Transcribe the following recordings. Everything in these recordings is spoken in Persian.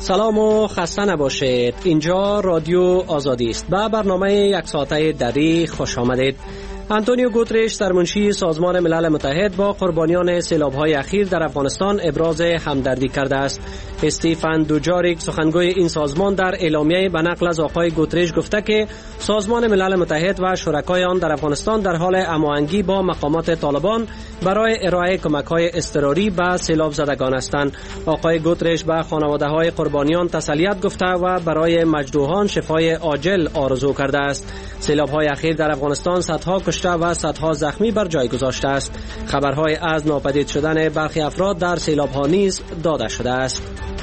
سلام و خسته نباشید. اینجا رادیو آزادی است. به برنامه یک ساعته دری خوش آمدید. آنتونیو گوترش سرمنشی سازمان ملل متحد با قربانیان سیلاب‌های اخیر در افغانستان ابراز همدردی کرده است. استیفن دوجاریک سخنگوی این سازمان در اعلامیه به نقل از آقای گوترش گفته که سازمان ملل متحد و شرکای آن در افغانستان در حال هماهنگی با مقامات طالبان برای ارائه کمک‌های اضطراری به سیلاب زدگان هستند. آقای گوترش به خانواده‌های قربانیان تسلیت گفته و برای مجروحان شفای عاجل آرزو کرده است. سیلاب‌های اخیر در افغانستان صدها کشته و صدها زخمی بر جای گذاشته است. خبرهای از ناپدید شدن برخی افراد در سیلاب‌ها نیز داده شده است.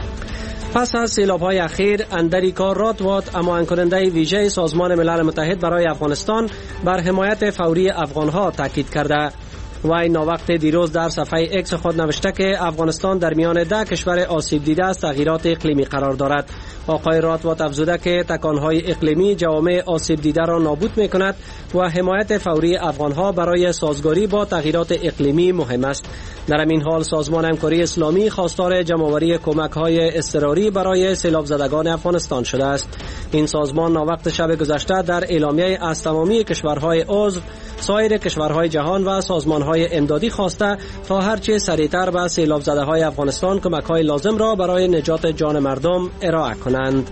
پس از سیلاب‌های اخیر اندریکا راتوات هماهنگ کننده ویژه سازمان ملل متحد برای افغانستان بر حمایت فوری افغان‌ها تاکید کرده. وی ناوقت دیروز در صفحه اکس خود نوشته که افغانستان در میان 10 کشور آسیب دیده از تغییرات اقلیمی قرار دارد. آقای راتوات افزوده که تکانهای اقلیمی جوامع آسیب دیده را نابود می‌کند و حمایت فوری افغان‌ها برای سازگاری با تغییرات اقلیمی مهم است. در این حال سازمان همکاری اسلامی خواستار جمع‌آوری کمک‌های اضطراری برای سیلاب زدگان افغانستان شده است. این سازمان ناوقت شب گذشته در اعلامیه از تمامی کشورهای عضو، سایر کشورهای جهان و سازمان‌های امدادی خواسته تا هرچه سریعتر به سیلاب زده‌های افغانستان کمک‌های لازم را برای نجات جان مردم ارائه کنند.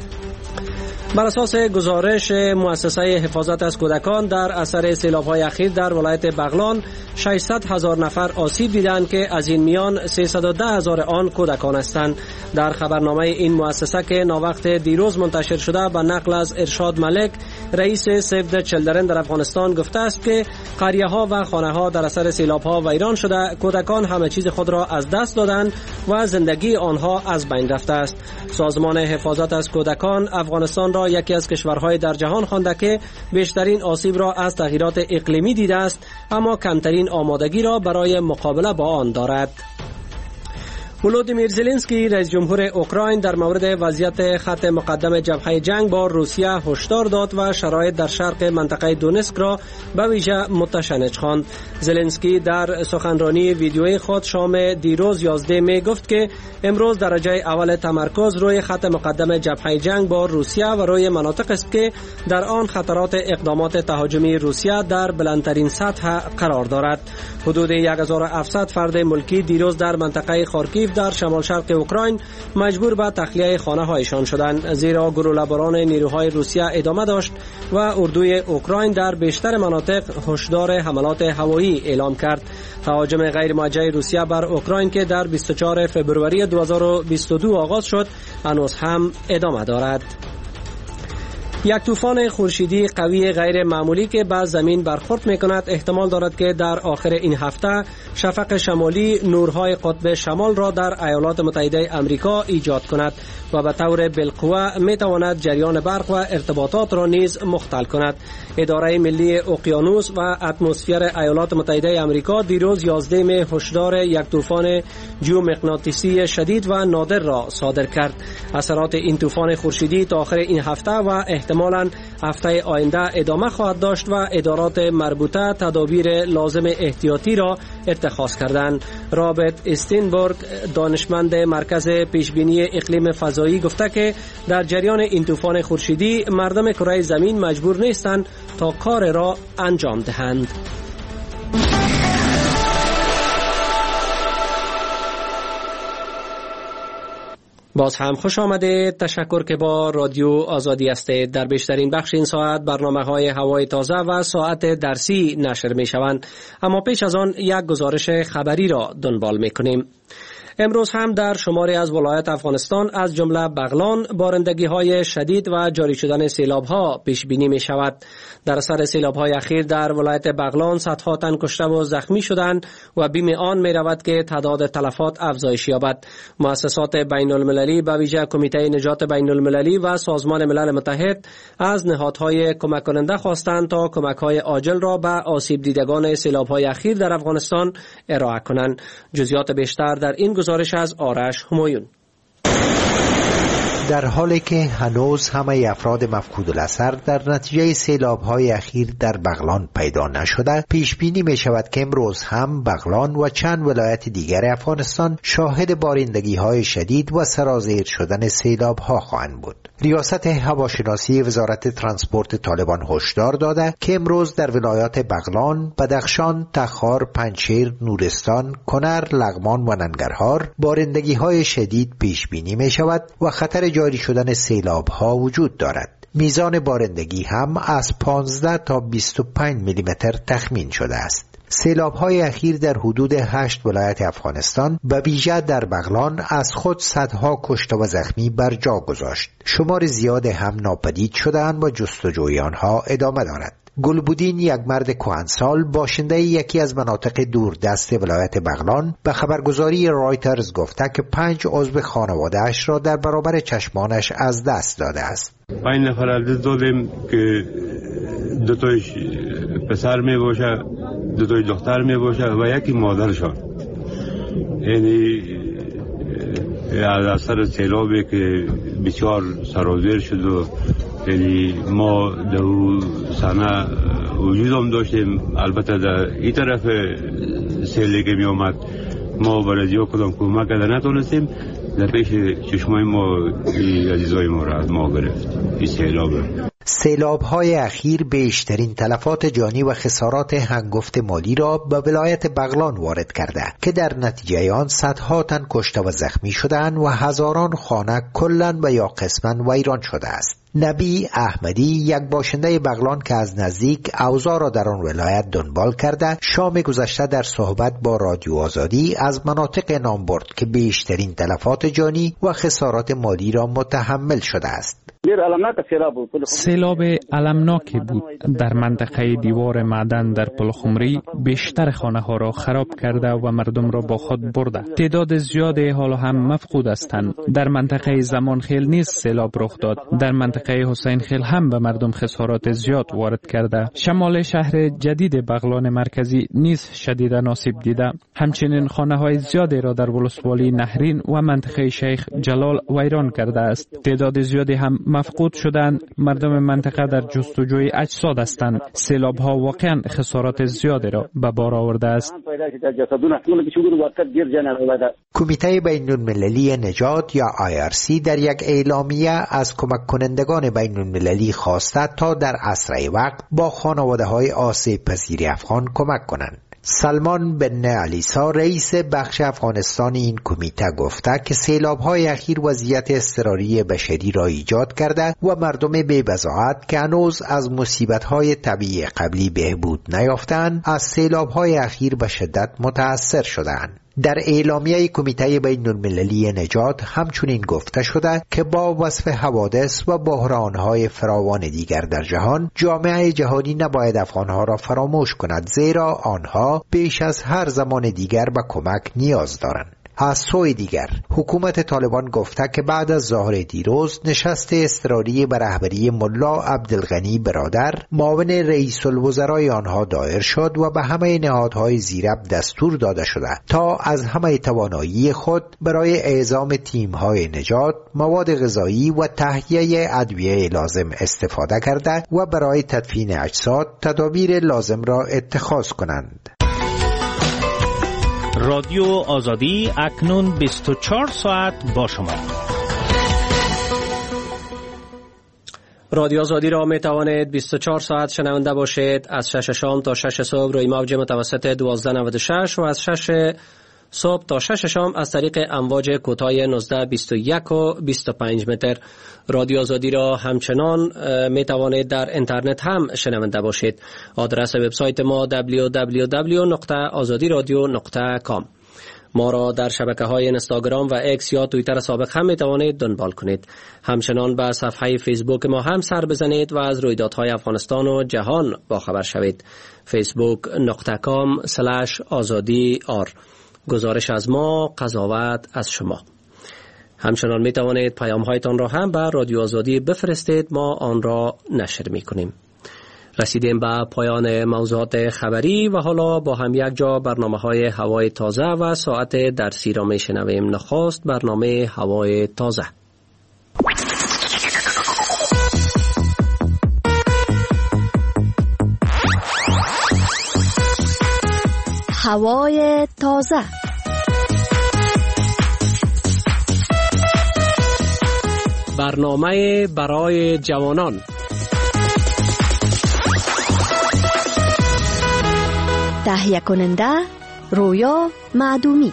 بر اساس گزارش مؤسسه حفاظت از کودکان در اثر سیلاب‌های اخیر در ولایت بغلان 600,000 نفر آسیب دیدند که از این میان 310,000 آن کودکان هستند. در خبرنامه این مؤسسه که ناوقت دیروز منتشر شده به نقل از ارشاد ملک رئیس سیو د چیلدرن در افغانستان گفته است که قریه‌ها و خانه‌ها در اثر سیلاب‌ها ویران شده، کودکان همه چیز خود را از دست دادند و زندگی آنها از بین رفته است. سازمان حفاظت از کودکان افغانستان را یکی از کشورهای در جهان خوانده که بیشترین آسیب را از تغییرات اقلیمی دیده است، اما کمترین آمادگی را برای مقابله با آن دارد. ولودیمیر زلنسکی رئیس جمهور اوکراین در مورد وضعیت خط مقدم جبهه جنگ با روسیه هشدار داد و شرایط در شرق منطقه دونسک را به ویژه متشنج خواند. زلنسکی در سخنرانی ویدیویی خود شام دیروز 11 می گفت که امروز درجه اول تمرکز روی خط مقدم جبهه جنگ با روسیه و روی مناطق است که در آن خطرات اقدامات تهاجمی روسیه در بلندترین سطح قرار دارد. حدود 1700 فرد ملکی دیروز در منطقه خارکیف در شمال شرق اوکراین مجبور به تخلیه خانه هایشان شدند، زیرا گلوله‌باران نیروهای روسیه ادامه داشت و اردوی اوکراین در بیشتر مناطق هشدار حملات هوایی اعلام کرد. تهاجم غیر موجه روسیه بر اوکراین که در 24 فوریه 2022 آغاز شد هنوز هم ادامه دارد. یک طوفان خورشیدی قوی غیر معمولی که به زمین برخورد می‌کند احتمال دارد که در آخر این هفته شفق شمالی نورهای قطب شمال را در ایالات متحده آمریکا ایجاد کند و به طور بالقوه می‌تواند جریان برق و ارتباطات را نیز مختل کند. اداره ملی اقیانوس و اتمسفر ایالات متحده آمریکا دیروز 11 می هشدار یک طوفان ژئومغناطیسی شدید و نادر را صادر کرد. اثرات این طوفان خورشیدی تا آخر این هفته و احتمالاً هفته آینده ادامه خواهد داشت و ادارات مربوطه تدابیر لازم احتیاطی را اتخاذ کردند. رابرت استینبورگ دانشمند مرکز پیشبینی اقلیم فضایی گفته که در جریان این طوفان خورشیدی مردم کره زمین مجبور نیستند تا کار را انجام دهند. باز هم خوش آمدید. تشکر که با رادیو آزادی هستید. در بیشترین بخش این ساعت برنامه‌های هوای تازه و ساعت درسی نشر می‌شوند، اما پیش از آن یک گزارش خبری را دنبال می‌کنیم. امروز هم در شماری از ولایات افغانستان از جمله بغلان بارندگی‌های شدید و جاری شدن سیلاب‌ها پیش بینی می‌شود. در اثر سیلاب‌های اخیر در ولایت بغلان صدها تن کشته و زخمی شدند و بیم آن می‌رود که تعداد تلفات افزایش یابد. مؤسسات بین‌المللی به ویژه کمیته نجات بین‌المللی و سازمان ملل متحد از نهادهای کمک کننده خواستند تا کمک‌های عاجل را به آسیب دیدگان سیلاب‌های اخیر در افغانستان ارائه کنند. جزئیات بیشتر در این گزارش از آرش همایون. در حالی که هنوز همه افراد مفقود الاثر در نتیجه سیلاب‌های اخیر در بغلان پیدا نشده، پیش بینی می شود که امروز هم بغلان و چند ولایت دیگر افغانستان شاهد بارندگی‌های شدید و سرازیر شدن سیلاب‌ها خواهند بود. ریاست هواشناسی وزارت ترانسپورت طالبان هشدار داده که امروز در ولایات بغلان، بدخشان، تخار، پنجشیر، نورستان، کنر، لغمان و ننگرهار بارندگی‌های شدید پیش بینی می شود و خطر جاری شدن سیلاب‌ها وجود دارد. میزان بارندگی هم از 15 تا 25 میلیمتر تخمین شده است. سیلاب‌های اخیر در حدود 8 ولایت افغانستان و ویژه در بغلان از خود صدها کشته و زخمی بر جا گذاشت. شمار زیاد هم ناپدید شدند و جستجوی آنها ادامه دارد. گلبودین، یک مرد کهنسال باشنده یکی از مناطق دوردست ولایت بغلان، به خبرگزاری رایترز گفته که 5 عضو خانواده‌اش را در برابر چشمانش از دست داده است. 5 نفر از دادیم که دو تایش پسر می باشه، دو تای دختر می باشه و یکی مادرشان. یعنی از اثر سیلابی که بسیار سرازیر شد و یعنی ما دو سنه وجود هم داشتیم. البته در این طرف سیلی که می آمد ما برای زیاد کدام کمک کرده نتونستیم. در پیش چشمای ما عزیزای ما را از ما گرفت این سیلاب. سیلاب‌های اخیر بیشترین تلفات جانی و خسارات هنگفت مالی را به ولایت بغلان وارد کرده که در نتیجه آن صدها تن کشته و زخمی شدند و هزاران خانه کلاً و یا قسماً ویران شده است. نبی احمدی، یک باشنده بغلان که از نزدیک اوضاع را در آن ولایت دنبال کرده، شام گذشته در صحبت با رادیو آزادی از مناطق نام برد که بیشترین تلفات جانی و خسارات مالی را متحمل شده است. سیلاب المناکی بود. در منطقه دیوار معدن در پلخمری بیشتر خانه ها را خراب کرده و مردم را با خود برده. تعداد زیادی حالا هم مفقود هستند. در منطقه زمانخیل نیز سیلاب رخ داد. در منطقه حسین خیل هم به مردم خسارات زیاد وارد کرده. شمال شهر جدید بغلان مرکزی نیز شدید آسیب دیده. همچنین خانه های زیادی را در ولسوالی نهرین و منطقه شیخ جلال ویران کرده است. تعداد زیادی هم مفقود شدند. مردم منطقه در جستجوی اجساد هستند. سیلاب ها واقعا خسارات زیادی را به بار آورده است. کمیته بین المللی نجات یا IRC در یک اعلامیه از کمک کنندگان بین المللی خواسته تا در اسرع وقت با خانواده های آسیب پذیر افغان کمک کنند. سلمان بن علیسا رئیس بخش افغانستان این کمیته گفته که سیلاب‌های اخیر وضعیت اضطراری بشری را ایجاد کرده و مردم بی‌بضاعت که هنوز از مصیبت‌های طبیعی قبلی بهبود نیافتند از سیلاب‌های اخیر به شدت متأثر شدند. در اعلامیه کمیته بین المللی نجات همچنین گفته شده که با وصف حوادث و بحران‌های فراوان دیگر در جهان، جامعه جهانی نباید افغان‌ها را فراموش کند، زیرا آنها بیش از هر زمان دیگر به کمک نیاز دارند. از سوی دیگر حکومت طالبان گفته که بعد از ظهر دیروز نشست اضطراری به رهبری ملا عبدالغنی برادر معاون رئیس الوزرای آنها دایر شد و به همه نهادهای زیرب دستور داده شده تا از همه توانایی خود برای اعزام تیم‌های نجات، مواد غذایی و تهیه ادویه لازم استفاده کرده و برای تدفین اجساد تدابیر لازم را اتخاذ کنند. رادیو آزادی اکنون 24 ساعت با شما. رادیو آزادی را می توانید 24 ساعت شنونده باشید. از 6 شام تا 6 صبح روی موج متوسط 1296 و از 6 صبح تا 6 شام از طریق امواج کوتاه 19، 21 و 25 متر. رادیو آزادی را همچنان می توانید در اینترنت هم شنونده باشید. آدرس وبسایت ما www.azadiradio.com. ما را در شبکه‌های اینستاگرام و اکس یا توییتر سابق هم می توانید دنبال کنید. همچنان به صفحه فیسبوک ما هم سر بزنید و از رویدادهای افغانستان و جهان باخبر شوید. facebook.com/azadi.r. گزارش از ما، قضاوت از شما. همچنان می توانید پیام‌هایتان را هم به رادیو آزادی بفرستید، ما آن را نشر می کنیم. رسیدیم به پایان موضوعات خبری و حالا با هم یک جا برنامه‌های هوای تازه و ساعت درسی را می شنویم. نخست برنامه هوای تازه. هوای تازه. برنامه برای جوانان. تهیه کننده رویا معدومی.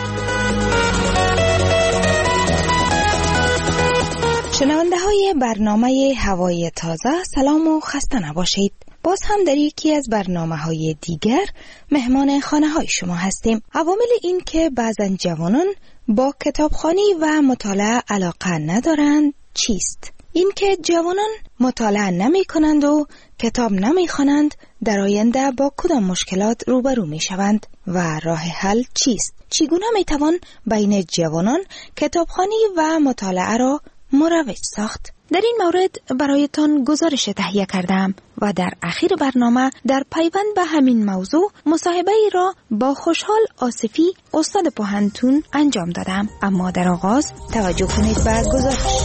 شنونده های برنامه هوای تازه، سلام و خسته نباشید. باز هم در یکی از برنامه‌های دیگر مهمان خانه‌های شما هستیم. عوامل این که بعضن جوانان با کتابخوانی و مطالعه علاقه ندارند چیست؟ این که جوانان مطالعه نمی کنند و کتاب نمی خوانند در آینده با کدام مشکلات روبرو می شوند و راه حل چیست؟ چگونه می توان بین جوانان کتابخوانی و مطالعه را مروج ساخت؟ در این مورد برایتان گزارش تهیه کردم و در اخیر برنامه در پیوند به همین موضوع مصاحبه ای را با خوشحال آصفی استاد پوهنتون انجام دادم. اما در آغاز توجه کنید به گزارش.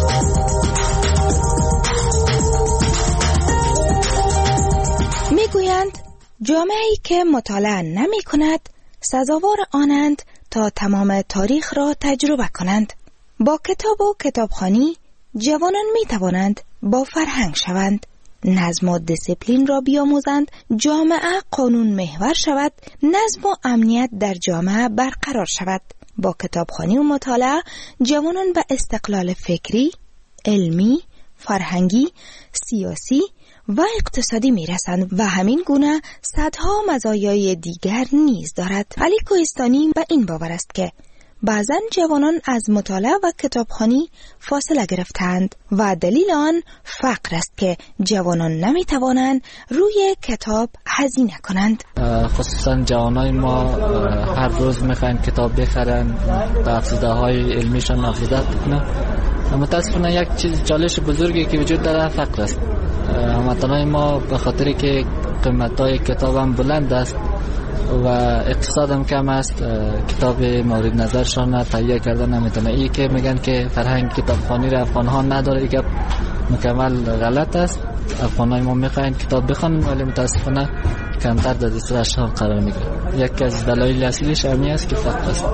میگویند جامعه‌ای که مطالعه نمی کند سزاوار آنند تا تمام تاریخ را تجربه کنند. با کتاب و کتابخوانی جوانان می توانند با فرهنگ شوند، نظم و دیسیپلین را بیاموزند، جامعه قانون محور شود، نظم و امنیت در جامعه برقرار شود. با کتابخوانی و مطالعه جوانان به استقلال فکری، علمی، فرهنگی، سیاسی و اقتصادی می رسند و همین گونه صدها مزایای دیگر نیز دارد. علی کوهستانی به این باور است که بعضن جوانان از مطالعه و کتابخوانی فاصله گرفتند و دلیل آن فقر است که جوانان نمی توانند روی کتاب هزینه کنند. خصوصا جوانای ما هر روز میخواین کتاب بخرن، به افزوده‌های علمیشان محافظت کنن. متاسفانه یک چیز چالش بزرگی که وجود داره فقر است. هموطنان ما به خاطر که قیمت‌های کتاب هم بلند است و اقتصاد هم کم است، کتاب مورد نظرشان تهیه کردن نمیتونه. این که میگن که فرهنگ کتابخوانی را افغان‌ها نداره، این مکمل غلط است. افغان‌های ما میخواین کتاب بخوانن ولی متاسفانه کمتر در دسترسشان قرار میگیره. یکی از دلایل اصلیش همین است که فقر است.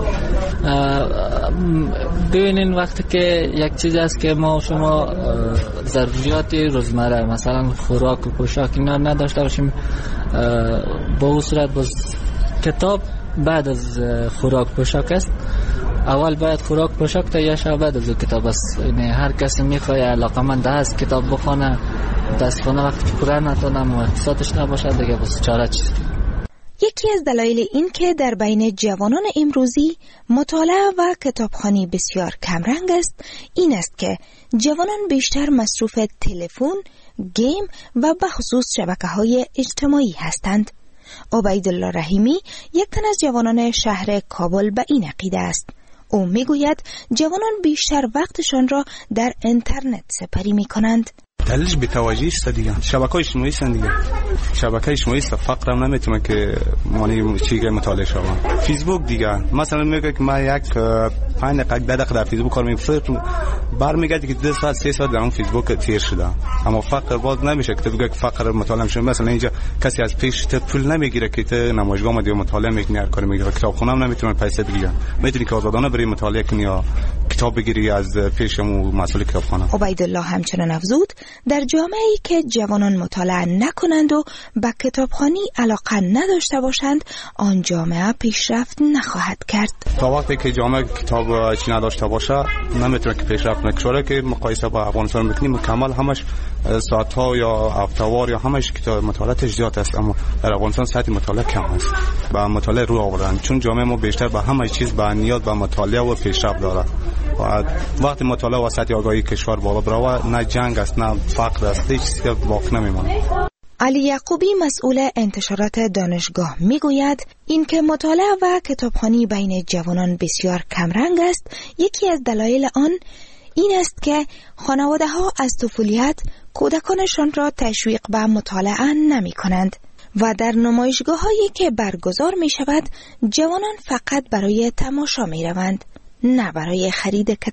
ببینین وقتی که یک چیز است که ما شما ضروریات روزمره مثلا خوراک و پوشاک اینا نداشته باشیم، با اون صورت باز کتاب بعد از خوراک پوشاک است. اول باید خوراک پوشاک تهیه شود، بعد از کتاب است. یعنی هر کسی میخواد علاقه‌مند است کتاب بخونه، متاسفانه وقتی که پوره نتونم و اقتصادش نباشه دیگه بس چاره چیست. یکی از دلایل این که در بین جوانان امروزی مطالعه و کتابخوانی بسیار کمرنگ است این است که جوانان بیشتر مصروف تلفن، گیم و به خصوص شبکه‌های اجتماعی هستند. عبیدالله رحیمی یک تن از جوانان شهر کابل به این عقیده است. او میگوید جوانان بیشتر وقتشان را در اینترنت سپری می‌کنند. دلیلش بی‌توجهی است دیگه. شبکه‌های اجتماعی است دیگه. شبکه اجتماعی است، فقر هم نمیتونه که معنی چیزی مطالعه شوم. فیسبوک دیگه مثلا میگه که ما یک 5 دقیقه 10 دقیقه در فیسبوک کار می‌کنم، برمیگرده که 2 ساعت 3 ساعت در اون فیسبوک تیر شده. اما فقر باز نمیشه که بگه فقر مطالعه میشه. مثلا اینجا کسی از پیش پول نمیگیره که تو نمایشگاه ما دیگه مطالعه میکنی، هر کاری میگیره. کتابخونه هم نمیتونه پیسه بگیره. میتونی که آزادانه بری مطالعه کنی یا کتاب بگیری از پیشمو مسئول کتابخانه. عبیدالله همچنان افزود در جامعه‌ای که جوانان مطالعه نکنند و به کتابخوانی علاقه نداشته باشند آن جامعه پیشرفت نخواهد کرد. تا وقتی که جامعه کتاب چی نداشته باشه نمیتونه که پیشرفت نکنه. که مقایسه با افغانستان میکنیم کامل همش ساعت‌ها یا هفته‌وار یا همش کتاب مطالعه زیاد است، اما در افغانستان سطح مطالعه کم است. با مطالعه رو آوردن چون جامعه ما بیشتر به همه چیز به نیاز به مطالعه و پیشرفت داره. و وقتی مطالعه و سطح آگاهی کشور بالا بره نه جنگ است نه فقر است، هیچ چیزی باقی نمیمونه. علی یعقوبی مسئول انتشارات دانشگاه میگوید اینکه مطالعه و کتابخوانی بین جوانان بسیار کمرنگ است. یکی از دلایل آن این است که خانواده‌ها از طفولیت کودکانشان را تشویق به مطالعه نمی کنند و در نمایشگاه‌هایی که برگزار می شود جوانان فقط برای تماشا می روند، نه برای خرید کتاب.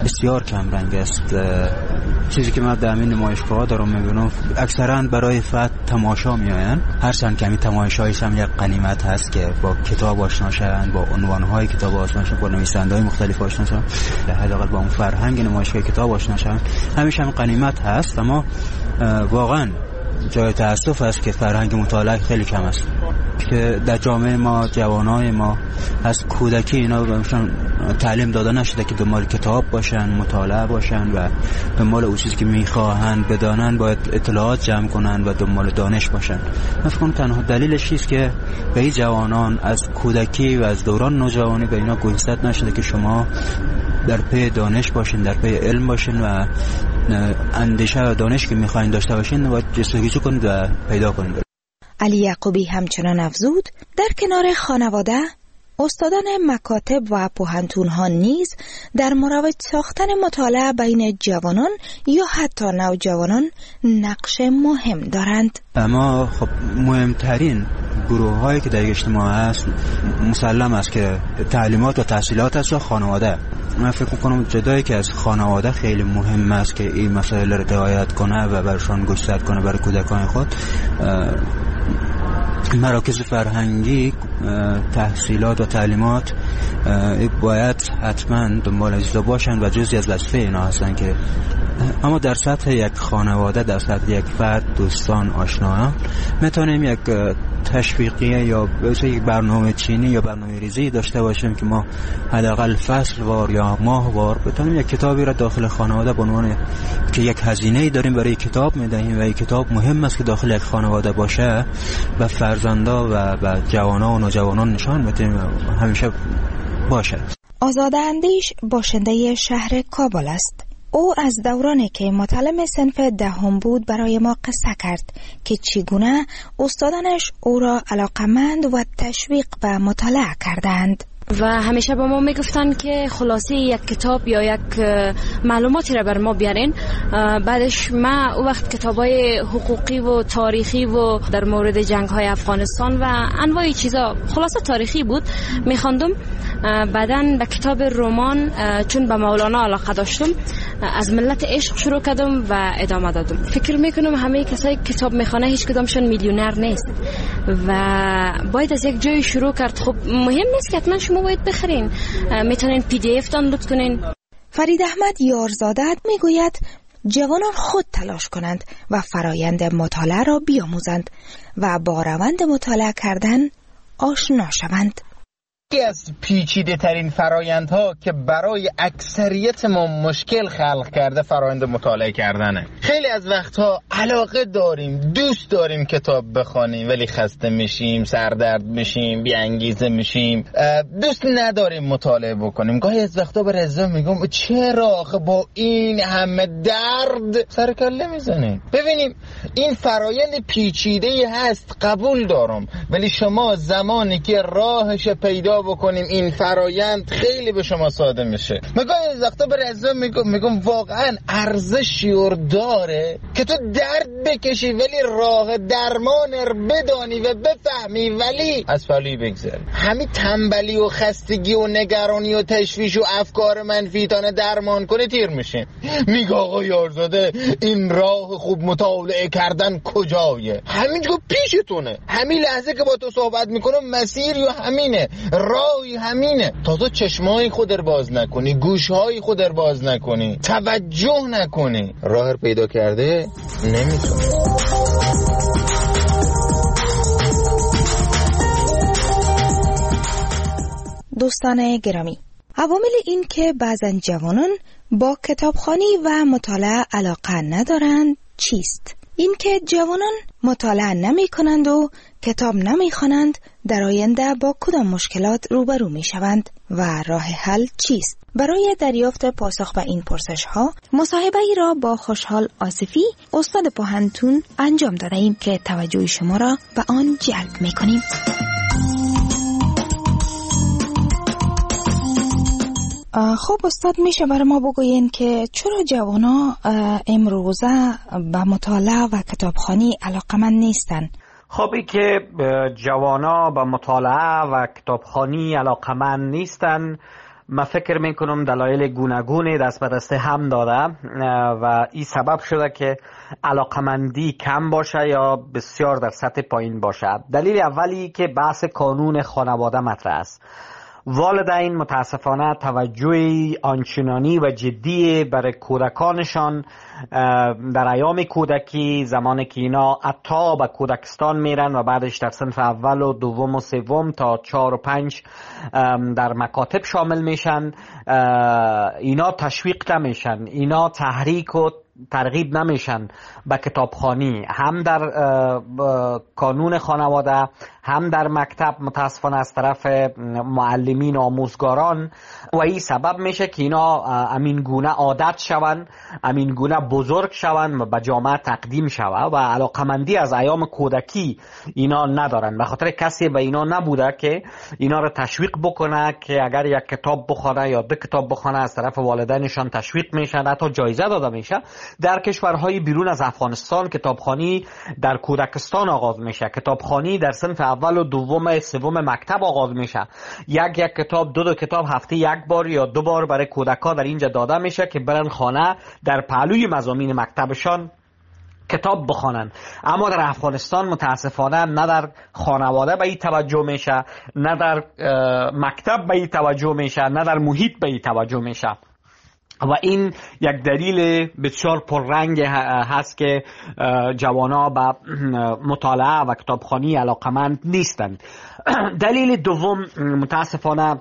بسیار کم رنگ است. چیزی که من در همین نمایشگاه دارم میبینم اکثرا برای فقط تماشا میآیند، هرچند که همین تماشایش هم یک غنیمت هست که با کتاب آشنا شوند، با عنوانهای کتاب آشنا شوند، با نویسنده‌های مختلف آشنا شوند، حداقل با اون فرهنگ نمایشگاه کتاب آشنا شوند، همیشه هم غنیمت هست. اما واقعا جای تأسف است که فرهنگ مطالعه خیلی کم است، که در جامعه ما جوانای ما از کودکی اینا بهشون تعلیم داده نشده که دنبال کتاب باشن، مطالعه باشن و دنبال اون چیزی که میخواهن بدانن باید اطلاعات جمع کنن و دنبال دانش باشن. من فکر کنم تنها دلیلش است که به این جوانان از کودکی و از دوران نوجوانی به اینا گوشزد نشده که شما در پی دانش باشین، در پی علم باشین و اندیشه و دانش که میخواین داشته باشین و جستجو کنید و پیدا کنید. علی یعقوبی همچنان افزود در کنار خانواده، استادان مکاتب و پوهنتون‌ها نیز در مروج ساختن مطالعه بین جوانان یا حتی نوجوانان نقش مهم دارند. اما خب مهمترین گروه‌هایی که در اجتماع هست مسلم است که تعلیمات و تحصیلات است و خانواده. من فکر می‌کنم جدایی که از خانواده خیلی مهم است که این مسائل را رعایت کنه و برشان گوشزد کنه برای کودکان خود. مراکز فرهنگی، تحصیلات و تعلیمات باید حتما دنبال اجرا باشن و جزئی از وظیفه اینا هستن که اما در سطح یک خانواده، در سطح یک فرد، دوستان، آشنایان میتونیم یک تشویقیه یا یک برنامه چینی یا برنامه ریزی داشته باشیم که ما حداقل فصل وار یا ماه وار بتونیم یک کتابی را داخل خانواده به عنوان که یک هزینه‌ای داریم برای کتاب میدهیم و این کتاب مهم است که داخل یک خانواده باشه و فرزندا و جوانان و نوجوانان نشان بدیم همیشه باشه. آزاده اندیش باشنده شهر کابل است. او از دورانی که متعلم صنف دهم بود برای ما قصه کرد که چگونه استادانش او را علاقمند و تشویق به مطالعه کردند. و همیشه با ما میگفتن که خلاصه یک کتاب یا یک معلوماتی را بر ما بیارین. بعدش ما او وقت کتابای حقوقی و تاریخی و در مورد جنگ‌های افغانستان و انواع چیزا خلاصه تاریخی بود میخواندم. بعدن به کتاب رمان چون به مولانا علاقه داشتم از ملت عشق شروع کردم و ادامه دادم. فکر میکنم همه کسایی کتاب میخوانه هیچ کدامشون میلیونر نیست و باید از یک جای شروع کرد. خب مهم نیست که حتما شما باید بخرین، میتونین PDF دانلود کنین. فرید احمد یارزاده میگوید جوانان خود تلاش کنند و فرایند مطالعه را بیاموزند و با روند مطالعه کردن آشنا شوند. یکی از پیچیده ترین فرایندها که برای اکثریت ما مشکل خلق کرده فرایند مطالعه کردنه. خیلی از وقتها علاقه داریم، دوست داریم کتاب بخونیم ولی خسته میشیم، سردرد میشیم، بی انگیزه میشیم، دوست نداریم مطالعه بکنیم. گاهی از وقتا به رضا میگم چرا آخه با این همه درد سر کله میزنیم. ببینیم این فرایند پیچیده هست، قبول دارم، ولی شما زمانی که راهش پیدا بکنیم این فرایند خیلی به شما ساده میشه. مگه از وقتا به رضا میگم واقعا ارزشی داره که تو درد بکشی ولی راه درمان بدانی و بفهمی ولی از پلی بگذر. همین تنبلی و خستگی و نگرانی و تشویش و افکار منفی تانه درمان کنه تیر میشه. میگه آقا یارزاده این راه خوب مطالعه کردن کجایه؟ همینجا پیشتونه، همین لحظه که با تو صحبت میکنم مسیر یا همینه، راهی همینه. تازه چشمای خود رو باز نکنی، گوشهای خود رو باز نکنی، توجه نکنی، راه رو پیدا کرده نمیتونی. دوستان گرامی، عوامل این که بعضن جوانان با کتابخوانی و مطالعه علاقه ندارند چیست؟ این که جوانان مطالعه نمی کنند و کتاب نمی خوانند در آینده با کدام مشکلات روبرو می شوند و راه حل چیست؟ برای دریافت پاسخ به این پرسش ها مصاحبه ای را با خوشحال آصفی استاد پوهنتون انجام داده ایم که توجه شما را به آن جلب می کنیم. خب استاد، میشه برای ما بگوین که چرا جوانا امروزه به مطالعه و کتابخوانی علاقمند نیستن؟ خب این که جوانا به مطالعه و کتابخوانی علاقمند نیستن من فکر میکنم دلایل گوناگونی دست به دست هم داده و این سبب شده که علاقمندی کم باشه یا بسیار در سطح پایین باشه. دلیل اولی که بحث قانون خانواده مطرح است. والدین متاسفانه توجه آنچنانی و جدی برای کودکانشان در ایام کودکی، زمانی که اینا حتی به کودکستان میرن و بعدش در صنف اول و دوم و سوم تا 4 و 5 در مکاتب شامل میشن، اینا تشویق نمیشن، اینا تحریک و ترغیب نمیشن به کتابخوانی، هم در قانون خانواده هم در مکتب متاسفانه از طرف معلمین و آموزگاران، و این سبب میشه که اینا امین گونه عادت شون، امین گونه بزرگ شون و به جامعه تقدیم شون و علاقمندی از ایام کودکی اینا ندارن. به خاطر کسی به اینا نبوده که اینا رو تشویق بکنه که اگر یک کتاب بخونه یا 2 کتاب بخونه از طرف والدینشان تشویق میشن، حتی جایزه داده میشه. در کشورهای بیرون از افغانستان کتابخوانی در کودکستان آغاز میشه، کتابخوانی در صنف اول و دوم سوم مکتب آغاز میشه. یک کتاب 2 کتاب هفته 1 بار یا 2 بار برای کودکا در اینجا داده میشه که برن خانه در پهلوی مضامین مکتبشان کتاب بخوانن. اما در افغانستان متاسفانه نه در خانواده به این توجه میشه، نه در مکتب به این توجه میشه، نه در محیط به این توجه میشه و این یک دلیل بسیار پررنگ هست که جوانا به مطالعه و کتابخوانی علاقمند نیستند. دلیل دوم متاسفانه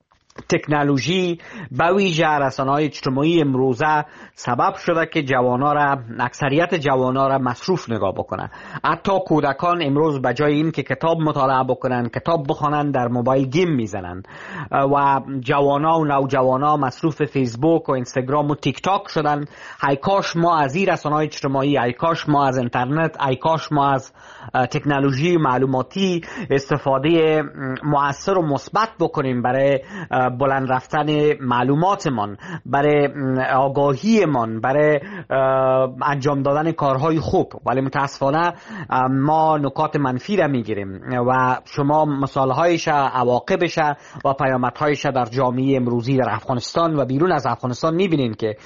تکنولوژی به ویژه رسانه‌های اجتماعی امروزه سبب شده که اکثریت جوانا را مصروف نگاه بکنه. حتی کودکان امروز به جای این که کتاب مطالعه بکنن، کتاب بخونن، در موبایل گیم میزنن و جوانا و نوجوانا مصروف فیسبوک و اینستاگرام و تیک تاک شدن. ای کاش ما از این رسانه‌های اجتماعی، ای کاش ما از اینترنت، ای کاش ما از تکنولوژی معلوماتی استفاده مؤثر و مثبت بکنیم برای بلند رفتن معلوماتمان، برای آگاهیمان، برای انجام دادن کارهای خوب. ولی متاسفانه ما نکات منفی را میگیریم و شما مثالهایش، عواقبش و پیامدهایش در جامعه امروزی در افغانستان و بیرون از افغانستان میبینین که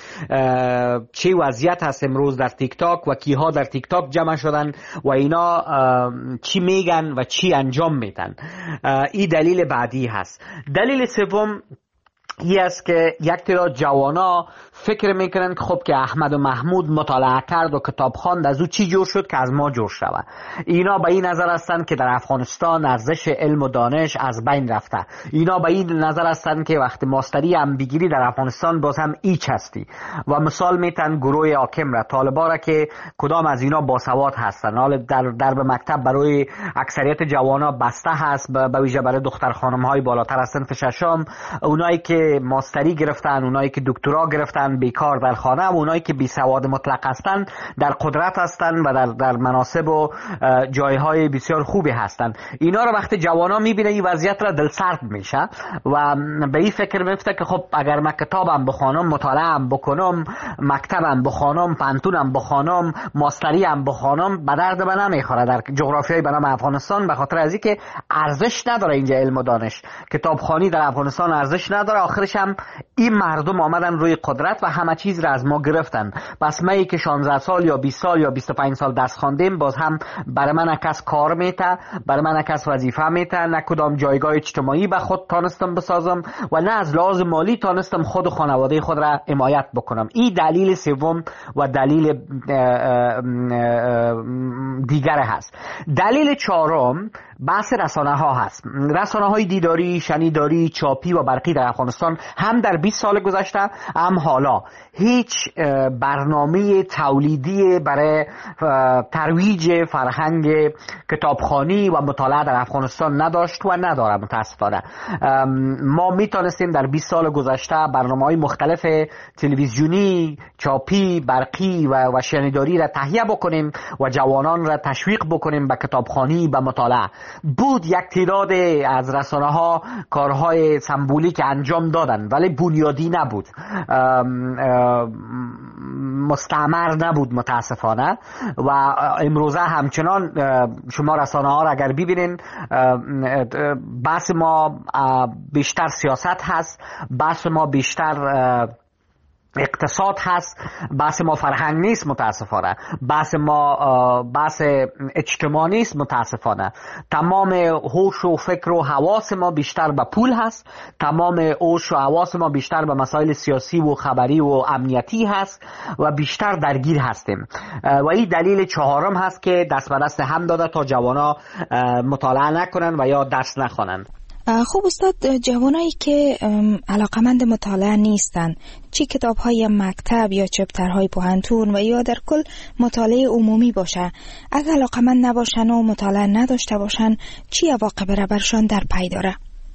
چه وضعیت هست امروز در تیک تاک و کیها در تیک تاک جمع شدن و اینا چی میگن و چی انجام میدن. این دلیل بعدی هست. دلیل سوم این است که یک تعداد جوانا فکر میکنن که خب که احمد و محمود مطالعه کرد و کتاب خواند، از او چی جور شد که از ما جور شود. اینا به این نظر هستند که در افغانستان ارزش علم و دانش از بین رفته. اینا به این نظر هستند که وقتی ماستری هم بگیری در افغانستان باز هم ایچ هستی و مثال میتن گروه حاکم را، طالبا را که کدام از اینا باسواد هستن. حالا در مکتب برای اکثریت جوانا بسته هست، به ویژه برای دختر خانم های بالاتر از صنف ششم، اونایی که ماستری گرفتن، اونایی که دکترا گرفتن بیکار در خانه، و اونایی که بی سواد مطلق هستن در قدرت هستن و در مناصب و جایهای بسیار خوبی هستن. اینا رو وقتی جوانا میبینه این وضعیت را دلسرد میشه و به این فکر میفته که خب اگر من کتابم بخوانم، مطالعه‌ام بکنم، مکتبم بخوانم، پانتونم بخوانم، ماستریم بخوانم، به درد من نمیخوره در جغرافیای به نام افغانستان، به خاطر از اینکه ارزش نداره اینجا علم و دانش. کتابخوانی در افغانستان ارزش نداره. آخرش هم این مردم آمدن روی قدرت و همه چیز را از ما گرفتن. پس ما که 16 سال یا 20 سال یا 25 سال درس خواندیم، باز هم برای من کس کار میته، برای من کس وظیفه میته، نه کدام جایگاه اجتماعی به خود تانستم بسازم و نه از لحاظ مالی تانستم خود و خانواده خود را حمایت بکنم. این دلیل سوم و دلیل دیگر هست. دلیل چهارم بحث رسانه ها هست. رسانه های دیداری، شنیداری، چاپی و برقی در افغانستان هم در 20 سال گذشته هم حالا هیچ برنامه تولیدی برای ترویج فرهنگ کتابخوانی و مطالعه در افغانستان نداشت و نداره. متاسفانه ما میتونستیم در 20 سال گذشته برنامه‌های مختلف تلویزیونی، چاپی، برقی و شنیداری را تهیه بکنیم و جوانان را تشویق بکنیم به کتابخوانی، به مطالعه. بود یک تعداد از رسانه‌ها کارهای سمبولیک انجام انجام دادن ولی بنیادی نبود، مستعمر نبود متاسفانه. و امروزه همچنان شما رسانه ها را اگر ببینین بحث ما بیشتر سیاست هست، بحث ما بیشتر اقتصاد هست، بحث ما فرهنگ نیست متاسفانه، بحث ما بحث اجتماعی نیست متاسفانه. تمام هوش و فکر و حواس ما بیشتر به پول هست، تمام هوش و حواس ما بیشتر به مسائل سیاسی و خبری و امنیتی هست و بیشتر درگیر هستیم. و این دلیل چهارم هست که دست به دست هم داده تا جوانا مطالعه نکنن و یا درس نخوانند. خب استاد، جوانایی که علاقمند مطالعه نیستن، چی کتاب‌های مکتب یا چپترهای پوهنتون و یا در کل مطالعه عمومی باشه، اگه علاقمند نباشن و مطالعه نداشته باشن چی عواقب را برشان در پی داره؟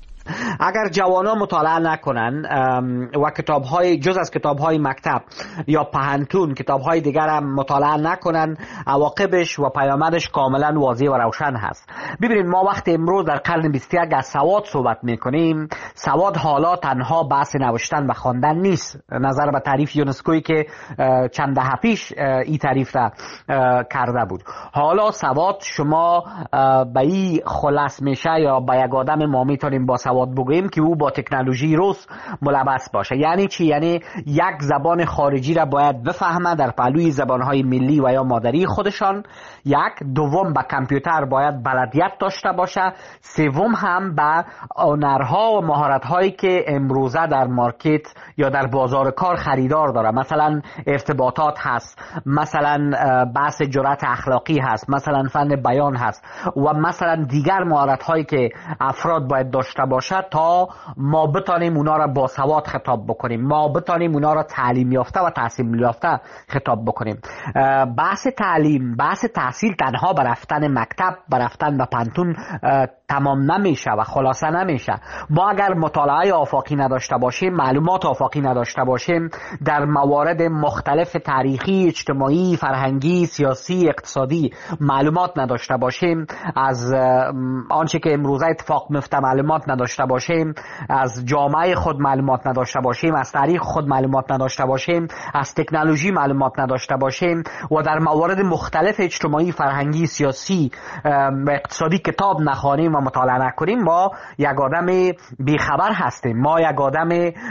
اگر جوانا مطالعه نکنن و کتاب‌های جز از کتاب‌های مکتب یا پوهنتون کتاب‌های دیگر هم مطالعه نکنن، عواقبش و پیامدش کاملا واضح و روشن هست. ببینید ما وقتی امروز در قرن 21 از سواد صحبت می‌کنیم، سواد حالا تنها بحث نوشتن و خواندن نیست. نظر به تعریف یونسکویی که چند دهه پیش این تعریف را کرده بود، حالا سواد شما به این خلاص میشه یا به یک آدم ما میتونیم با سواد بگوییم که او با تکنولوژی روز ملبس باشه. یعنی چی؟ یعنی یک زبان خارجی را باید بفهمه در پهلوی زبانهای ملی و یا مادری خودشان. یک، دوم به کامپیوتر باید بلدیت داشته باشه. سوم هم به هنرها و مهارت‌هایی که امروزه در مارکت یا در بازار کار خریدار داره، مثلا ارتباطات هست، مثلا بحث جرأت اخلاقی هست، مثلا فن بیان هست و مثلا دیگر مهارت‌هایی که افراد باید داشته باشه تا ما بتانیم اونا را با سواد خطاب بکنیم، ما بتانیم اونا را تعلیم یافته و تحصیل یافته خطاب بکنیم. بحث تعلیم، بحث تحصیل تنها به رفتن مکتب، به رفتن به پانتون تمام نمیشه و خلاصه نمیشه. ما اگر مطالعه آفاقی نداشته باشیم، معلومات آفاقی نداشته باشیم، در موارد مختلف تاریخی، اجتماعی، فرهنگی، سیاسی، اقتصادی معلومات نداشته باشیم، از آنچه که امروزه اتفاق میفته معلومات نداشته باشیم، از جامعه خود معلومات نداشته باشیم، از تاریخ خود معلومات نداشته باشیم، از تکنولوژی معلومات نداشته باشیم و در موارد مختلف اجتماعی، فرهنگی، سیاسی و اقتصادی کتاب نخوانیم و مطالعه نکنیم، ما یک آدم بیخبر هستیم، ما یک آدم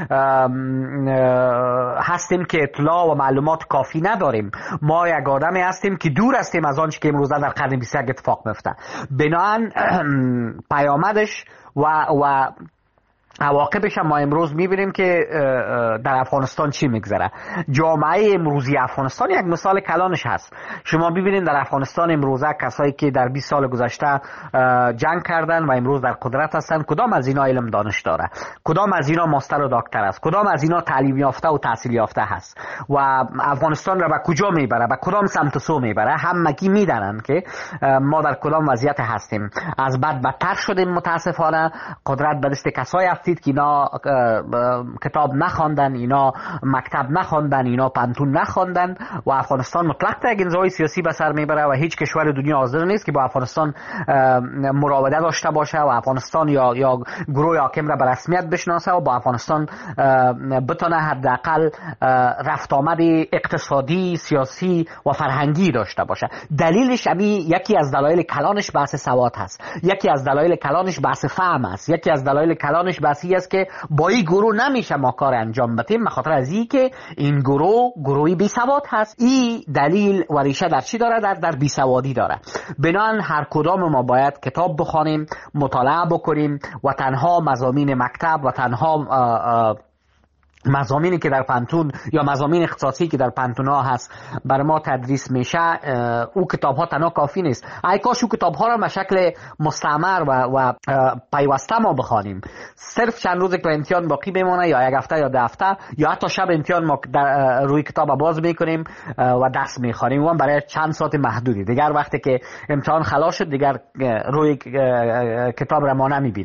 هستیم که اطلاع و معلومات کافی نداریم، ما یک آدمی هستیم که دور هستیم از آنچه که امروزه در قرن 21 اتفاق میفته. بنابراین پیامدش و عواقبش هم ما امروز میبینیم که در افغانستان چی میگذره. جامعه امروزی افغانستان یک مثال کلانش هست. شما ببینید در افغانستان امروزه کسایی که در 20 سال گذشته جنگ کردن و امروز در قدرت هستن، کدام از اینا علم دانش داره؟ کدام از اینا ماستر و دکتر است؟ کدام از اینا تعلیم یافته و تحصیل یافته هست؟ و افغانستان را به کجا میبره؟ به کدام سمت سو میبره؟ همگی میدانن که ما در کدام وضعیت هستیم. از بد بدتر شدیم متاسفانه. قدرت به دست کسایی که اینا کتاب نخواندن، اینا مکتب نخواندن، اینا پانتون نخواندن و افغانستان مطلق یک انزوای سیاسی به سر میبره و هیچ کشور دنیا حاضر نیست که با افغانستان مراوده داشته باشه و افغانستان یا گروه حاکم را به رسمیت بشناسه و با افغانستان بتونه حداقل رفت آمد اقتصادی، سیاسی و فرهنگی داشته باشه. دلیلش یکی از دلایل کلانش بحث سواد هست، یکی از دلایل کلانش بحث فهم است، یکی از دلایل کلانش بحثی است که با این گروه نمیشه ما کار انجام بدیم، به خاطر از این که این گروهی بی سواد هست. این دلیل و ریشه در چی داره؟ در بی سوادی داره. بنابراین هر کدام ما باید کتاب بخوانیم، مطالعه بکنیم و تنها مضامین مکتب و تنها مضامینی که در پانتون یا مضامین اختصاصی که در پانتون ها هست بر ما تدریس میشه، او کتاب ها تنها کافی نیست. ای کاش او کتاب ها را به شکل مستمر و پیوسته ما بخوانیم. صرف چند روز که امتحان باقی بمونه یا یک هفته یا 2 هفته یا حتی شب امتحان ما روی کتاب باز میکنیم و درس میخوانیم و برای چند ساعت محدودی. دیگر وقتی که امتحان خلاص شد دیگر روی کتاب را ما نمیبینیم.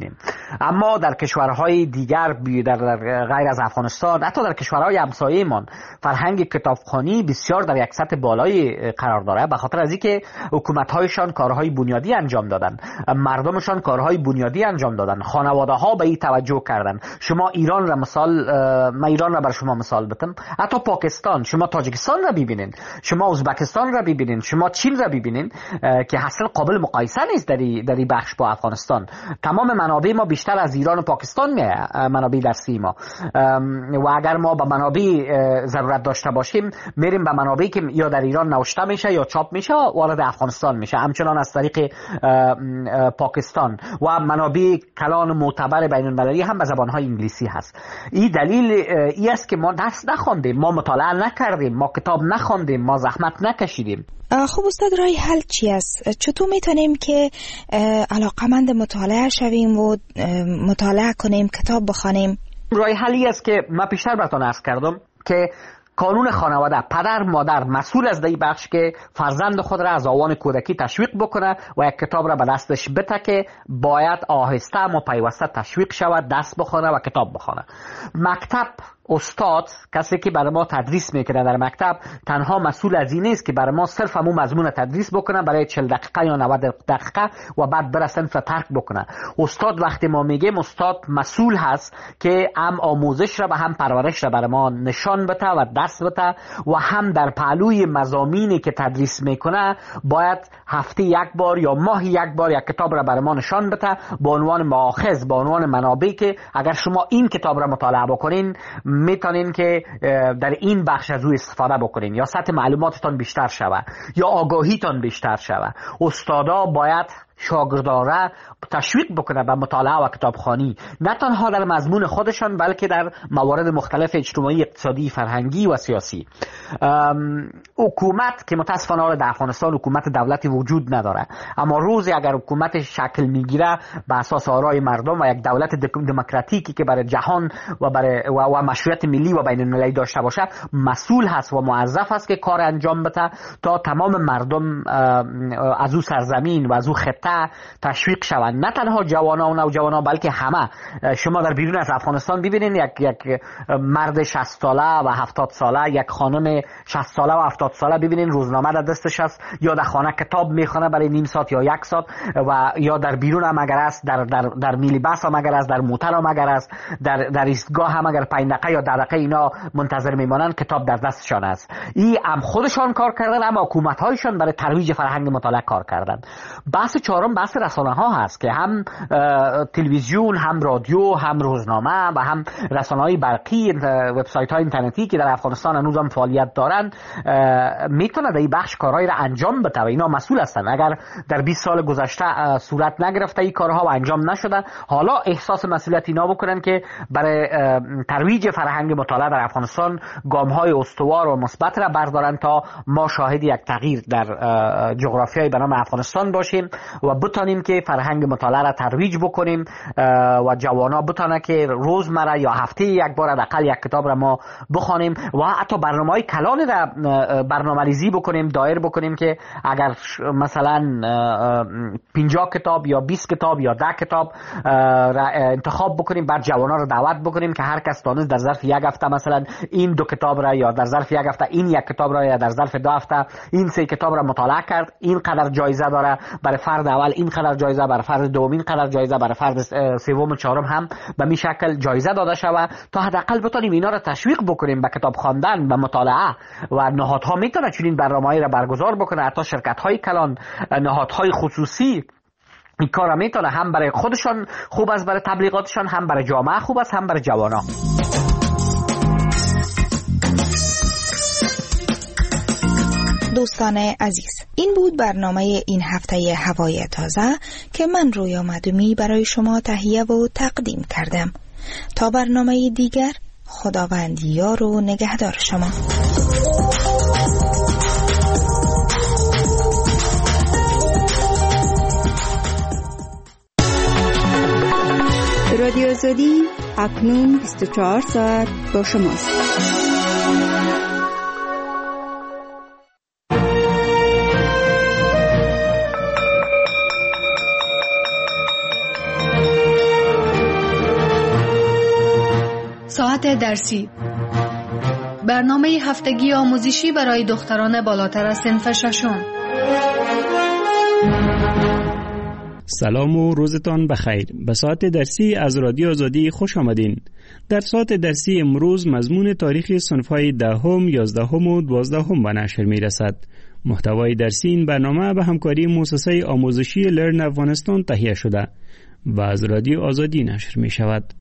اما در کشورهای دیگر در غیر از افغانستان، حتی در کشورهای همسایه‌مان، فرهنگ کتابخوانی بسیار در یک سطح بالایی قرار داره، به خاطر از اینکه حکومت‌هایشان کارهای بنیادی انجام دادن، مردمشان کارهای بنیادی انجام دادن، خانواده‌ها به این توجه کردن. شما ایران را من ایران را بر شما مثال بزنم، حتی پاکستان، شما تاجیکستان را ببینید، شما ازبکستان را ببینید، شما چین را ببینید که اصلا قابل مقایسه نیست در این بخش با افغانستان. تمام منابع ما بیشتر از ایران و پاکستان میاد، منابع درسی ما، و اگر ما به منابع ضرورت داشته باشیم میریم به منابعی که یا در ایران نوشته میشه یا چاپ میشه وارد افغانستان میشه، همچنان از طریق پاکستان، و منابع کلان معتبر بین المللی هم به زبانهای انگلیسی هست. این دلیل ای است که ما درس نخوندیم، ما مطالعه نکردیم، ما کتاب نخوندیم، ما زحمت نکشیدیم. خب استاد، راه حل چی است؟ چطور میتونیم که علاقمند مطالعه شویم و مطالعه کنیم، کتاب بخوانیم؟ راه حلی است که من پیشتر براتون عرض کردم که قانون خانواده، پدر مادر مسئول از این بخش که فرزند خود را از آوان کودکی تشویق بکنه و یک کتاب را به دستش بده که باید آهسته اما پیوسته تشویق شود، دست بخونه و کتاب بخونه. مکتب، استاد، کسی که برای ما تدریس میکنه در مکتب، تنها مسئول از این نیست که برای ما صرف همون مضمون تدریس بکنه برای 40 دقیقه یا 90 دقیقه و بعد بره صنف ترک بکنه. استاد، وقتی ما میگیم استاد، مسئول هست که هم آموزش را و هم پرورش را برای ما نشان بده و دست بده، و هم در پهلوی مضامینی که تدریس میکنه باید هفته یک بار یا ماهی یک بار یک کتاب را برای ما نشان بده با عنوان مآخذ، با عنوان منابعی که اگر شما این کتاب را مطالعه بکنین میتونین که در این بخش از او استفاده بکنین، یا سطح معلوماتتان بیشتر شوه یا آگاهیتان بیشتر شوه. استادا باید شاگرداره تشویق بکنه به مطالعه و کتابخوانی، نه تنها در مضمون خودشان بلکه در موارد مختلف اجتماعی، اقتصادی، فرهنگی و سیاسی. حکومت که متاسفانه در افغانستان حکومت دولتی وجود نداره، اما روزی اگر حکومت شکل میگیره به اساس آرای مردم و یک دولت دموکراتیکی که برای جهان و مشروعیت ملی و بین المللی داشته باشه، مسئول هست و موظف است که کار انجام بده تا تمام مردم از او سرزمین و از او خطه تشویق شوند، نه تنها جوانان و نوجوانان بلکه همه. شما در بیرون از افغانستان ببینید یک مرد 60 ساله و 70 ساله، یک خانم 60 ساله و 70 ساله ببینید روزنامه در دستش است یا در خانه کتاب میخونه برای نیم ساعت یا یک ساعت، و یا در بیرون هم اگر است، در میلی بس هم اگر است، در موتر هم اگر است، در ایستگاه هم اگر 5 دقیقه یا 10 دقیقه اینا منتظر میمانند، کتاب در دستشان است. این هم خودشان کار کردن، اما حکومت هایشان برای ترویج فرهنگ مطالعه کار کردن. بحث چهارم بحث رسانه ها هست که هم تلویزیون، هم رادیو، هم روزنامه و هم رسانه های برقی، وبسایت های اینترنتی که در افغانستان هنوز هم فعالیت دارن، میتونه در این بخش کارهای را انجام بده و اینا مسئول هستن. اگر در 20 سال گذشته صورت نگرفته این کارها و انجام نشده، حالا احساس مسئولیت اینا بکنن که برای ترویج فرهنگ مطالعه در افغانستان گام های استوار و مثبت را بردارن تا ما شاهد یک تغییر در جغرافیای به نام افغانستان باشیم و بتانیم که فرهنگ مطالعه را ترویج بکنیم و جوانا بتانه که روزمره یا هفته یک بار حداقل یک کتاب را ما بخوانیم و حتی برنامه‌های کلان را برنامه‌ریزی بکنیم، دایر بکنیم که اگر مثلا 50 کتاب یا 20 کتاب یا 10 کتاب را انتخاب بکنیم، بعد جوانا را دعوت بکنیم که هر کس دانست در ظرف یک هفته مثلا این 2 کتاب را، یا در ظرف یک هفته این 1 کتاب را، یا در ظرف 2 هفته این 3 کتاب را مطالعه کرد، این قدر جایزه داره برای فرد اول، این قدر جایزه برای فرد دوم، این قدر جایزه برای فرد سوم و چهارم هم به می شکل جایزه داده شود تا حداقل بتونیم اینا را تشویق بکنیم به کتاب خواندن، به مطالعه. و نهادها میتونه چنین برنامه‌ای را برگزار بکنه، حتی شرکت‌های کلان، نهادهای خصوصی این کار را میتونه، هم برای خودشان خوب است برای تبلیغاتشان، هم برای جامعه خوب است، هم برای جوانان. دوستان عزیز، این بود برنامه این هفته هوای تازه که من رویا مدومی برای شما تهیه و تقدیم کردم. تا برنامه دیگر، خداوند یار و نگهدار شما. رادیو آزادی اکنون 24 ساعت با شماست. ساعت درسی، برنامه هفتگی آموزشی برای دختران بالاتر از صنف ششم. سلام و روزتان بخیر. به ساعت درسی از رادیو آزادی خوش آمدین. در ساعت درسی امروز مضمون تاریخ صنف‌های 10ام، 11ام و 12ام به نشر می‌رسد. محتوای درسی این برنامه به همکاری مؤسسه آموزشی لرن افغانستان تهیه شده و از رادیو آزادی نشر می‌شود.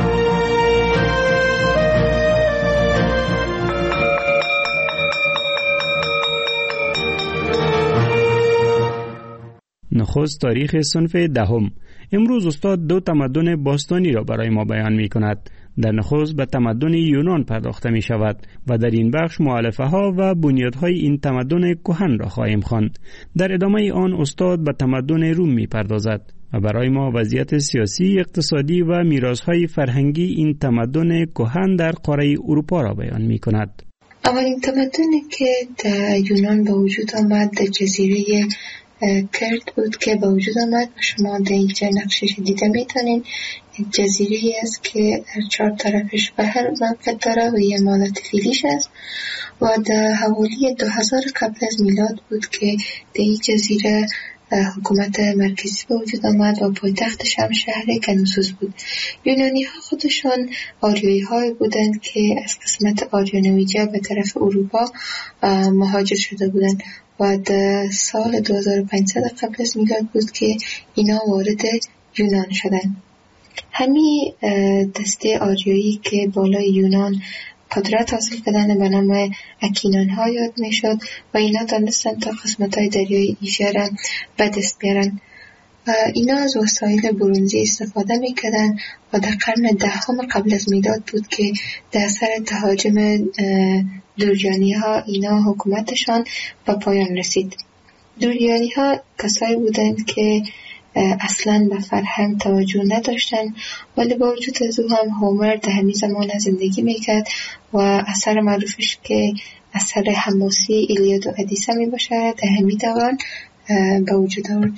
نخست تاریخ صنف 10ام. امروز استاد دو تمدن باستانی را برای ما بیان می کند. در نخست به تمدن یونان پرداخته می شود و در این بخش مؤلفه ها و بنیادهای این تمدن کهن را خواهیم خواند. در ادامه آن استاد به تمدن روم می پردازد و برای ما وضعیت سیاسی، اقتصادی و میراث‌های فرهنگی این تمدن کهن در قاره اروپا را بیان می کند. اولین تمدنی که در یونان به وجود آمد در جزیره کرد بود که به وجود آمد و شما در اینجا نقشش دیده میتونین. جزیره است که در 4 طرفش بحر موقع داره و یه مالت فیلیش است و در حوالی 2000 قبل از میلاد بود که در این جزیره حکومت مرکزی به وجود آمد و پایتختش هم شهر کنوسوس بود. یونانی ها خودشان آریایی های بودند که از قسمت آریانویجه به طرف اروپا مهاجر شده بودند و در سال 2500 قبل از میلاد بود که اینا وارد یونان شدند. همین دسته آریایی که بالای یونان قدرت حاصل کردن به نام اکینان ها یاد می شد و اینا دانستن تا قسمت های دریای ایژه را به دست بیارن. اینا از وسایل برنزی استفاده می کردن و در قرن 10 قبل از میلاد بود که در اثر تهاجم دوریانی ها اینا حکومتشان به پایان رسید. دوریانی ها کسایی بودند که اصلا به فرهنگ توجه نداشتن، ولی با وجود از او هم هومر در همین زمان زندگی میکرد و اثر معروفش که اثر حماسی ایلیاد و ادیسه می باشه در همین دوران به وجود آورد.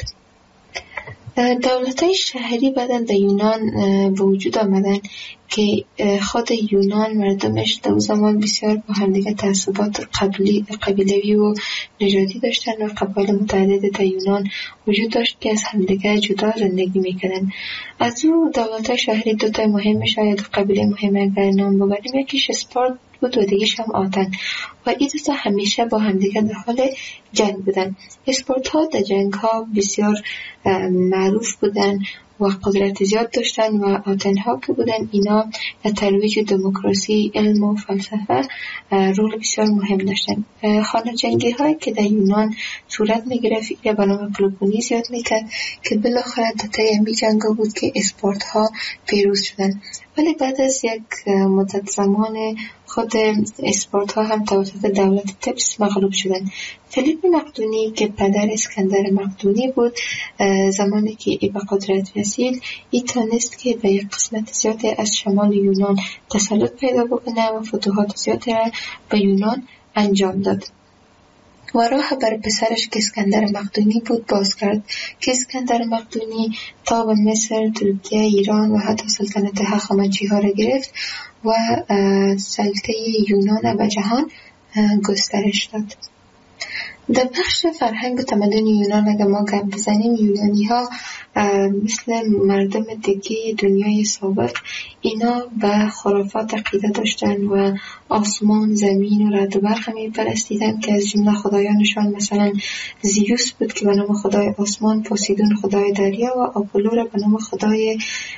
دولت‌های شهری بعدن در یونان به وجود آمدن که خود یونان مردمش در زمان بسیار با همدیگه تعصبات قبیلوی و نژادی داشتن و قبایل متعدد در یونان وجود داشت که از همدیگه جدا زندگی میکردن. از او دولت‌های شهری دو تا مهم شاید قبیله مهم اگر نام ببریم، یکیش اسپارت بود و دیگه‌ش هم آتن و این دو تا همیشه با همدیگه در حال جنگ بودن. اسپارت ها در جنگ ها بسیار معروف بودن و قدرت زیاد داشتن و آتن ها که بودن اینا در ترویج دموکراسی، علم و فلسفه رول بسیار مهم داشتن. خانه جنگی هایی که در یونان صورت می گرفت یا به نام پلوپونیس یاد می کرد که بالاخره در طی همین جنگ بود که اسپارت ها پیروز شدن. ولی بعد از یک مدت زمان خود اسپارت ها هم توسط دولت تبس مغلوب شدن. فیلیپ مقدونی که پدر اسکندر مقدونی بود، زمانی که ای به قدرت رسید ای تانست که به یک قسمت زیادی از شمال یونان تسلط پیدا بکنه و فتوحات زیادی را به یونان انجام داد و راه بر پسرش که اسکندر مقدونی بود باز کرد که اسکندر مقدونی تا به مصر، ترکیه، ایران و حتی سلطنت هخامنشی ها را گرفت و سلطه یونان به جهان گسترش داد. در بخش فرهنگ و تمدن یونان اگر ما گپ بزنیم، یونانی ها مثل مردم دیگه دنیای سابق اینا به خرافات عقیده داشتن و آسمان، زمین و رعد و برق می پرستیدن که از جمله خدایانشان مثلا زیوس بود که به نام خدای آسمان، پوسیدون خدای دریا و آپولو را به نام خدای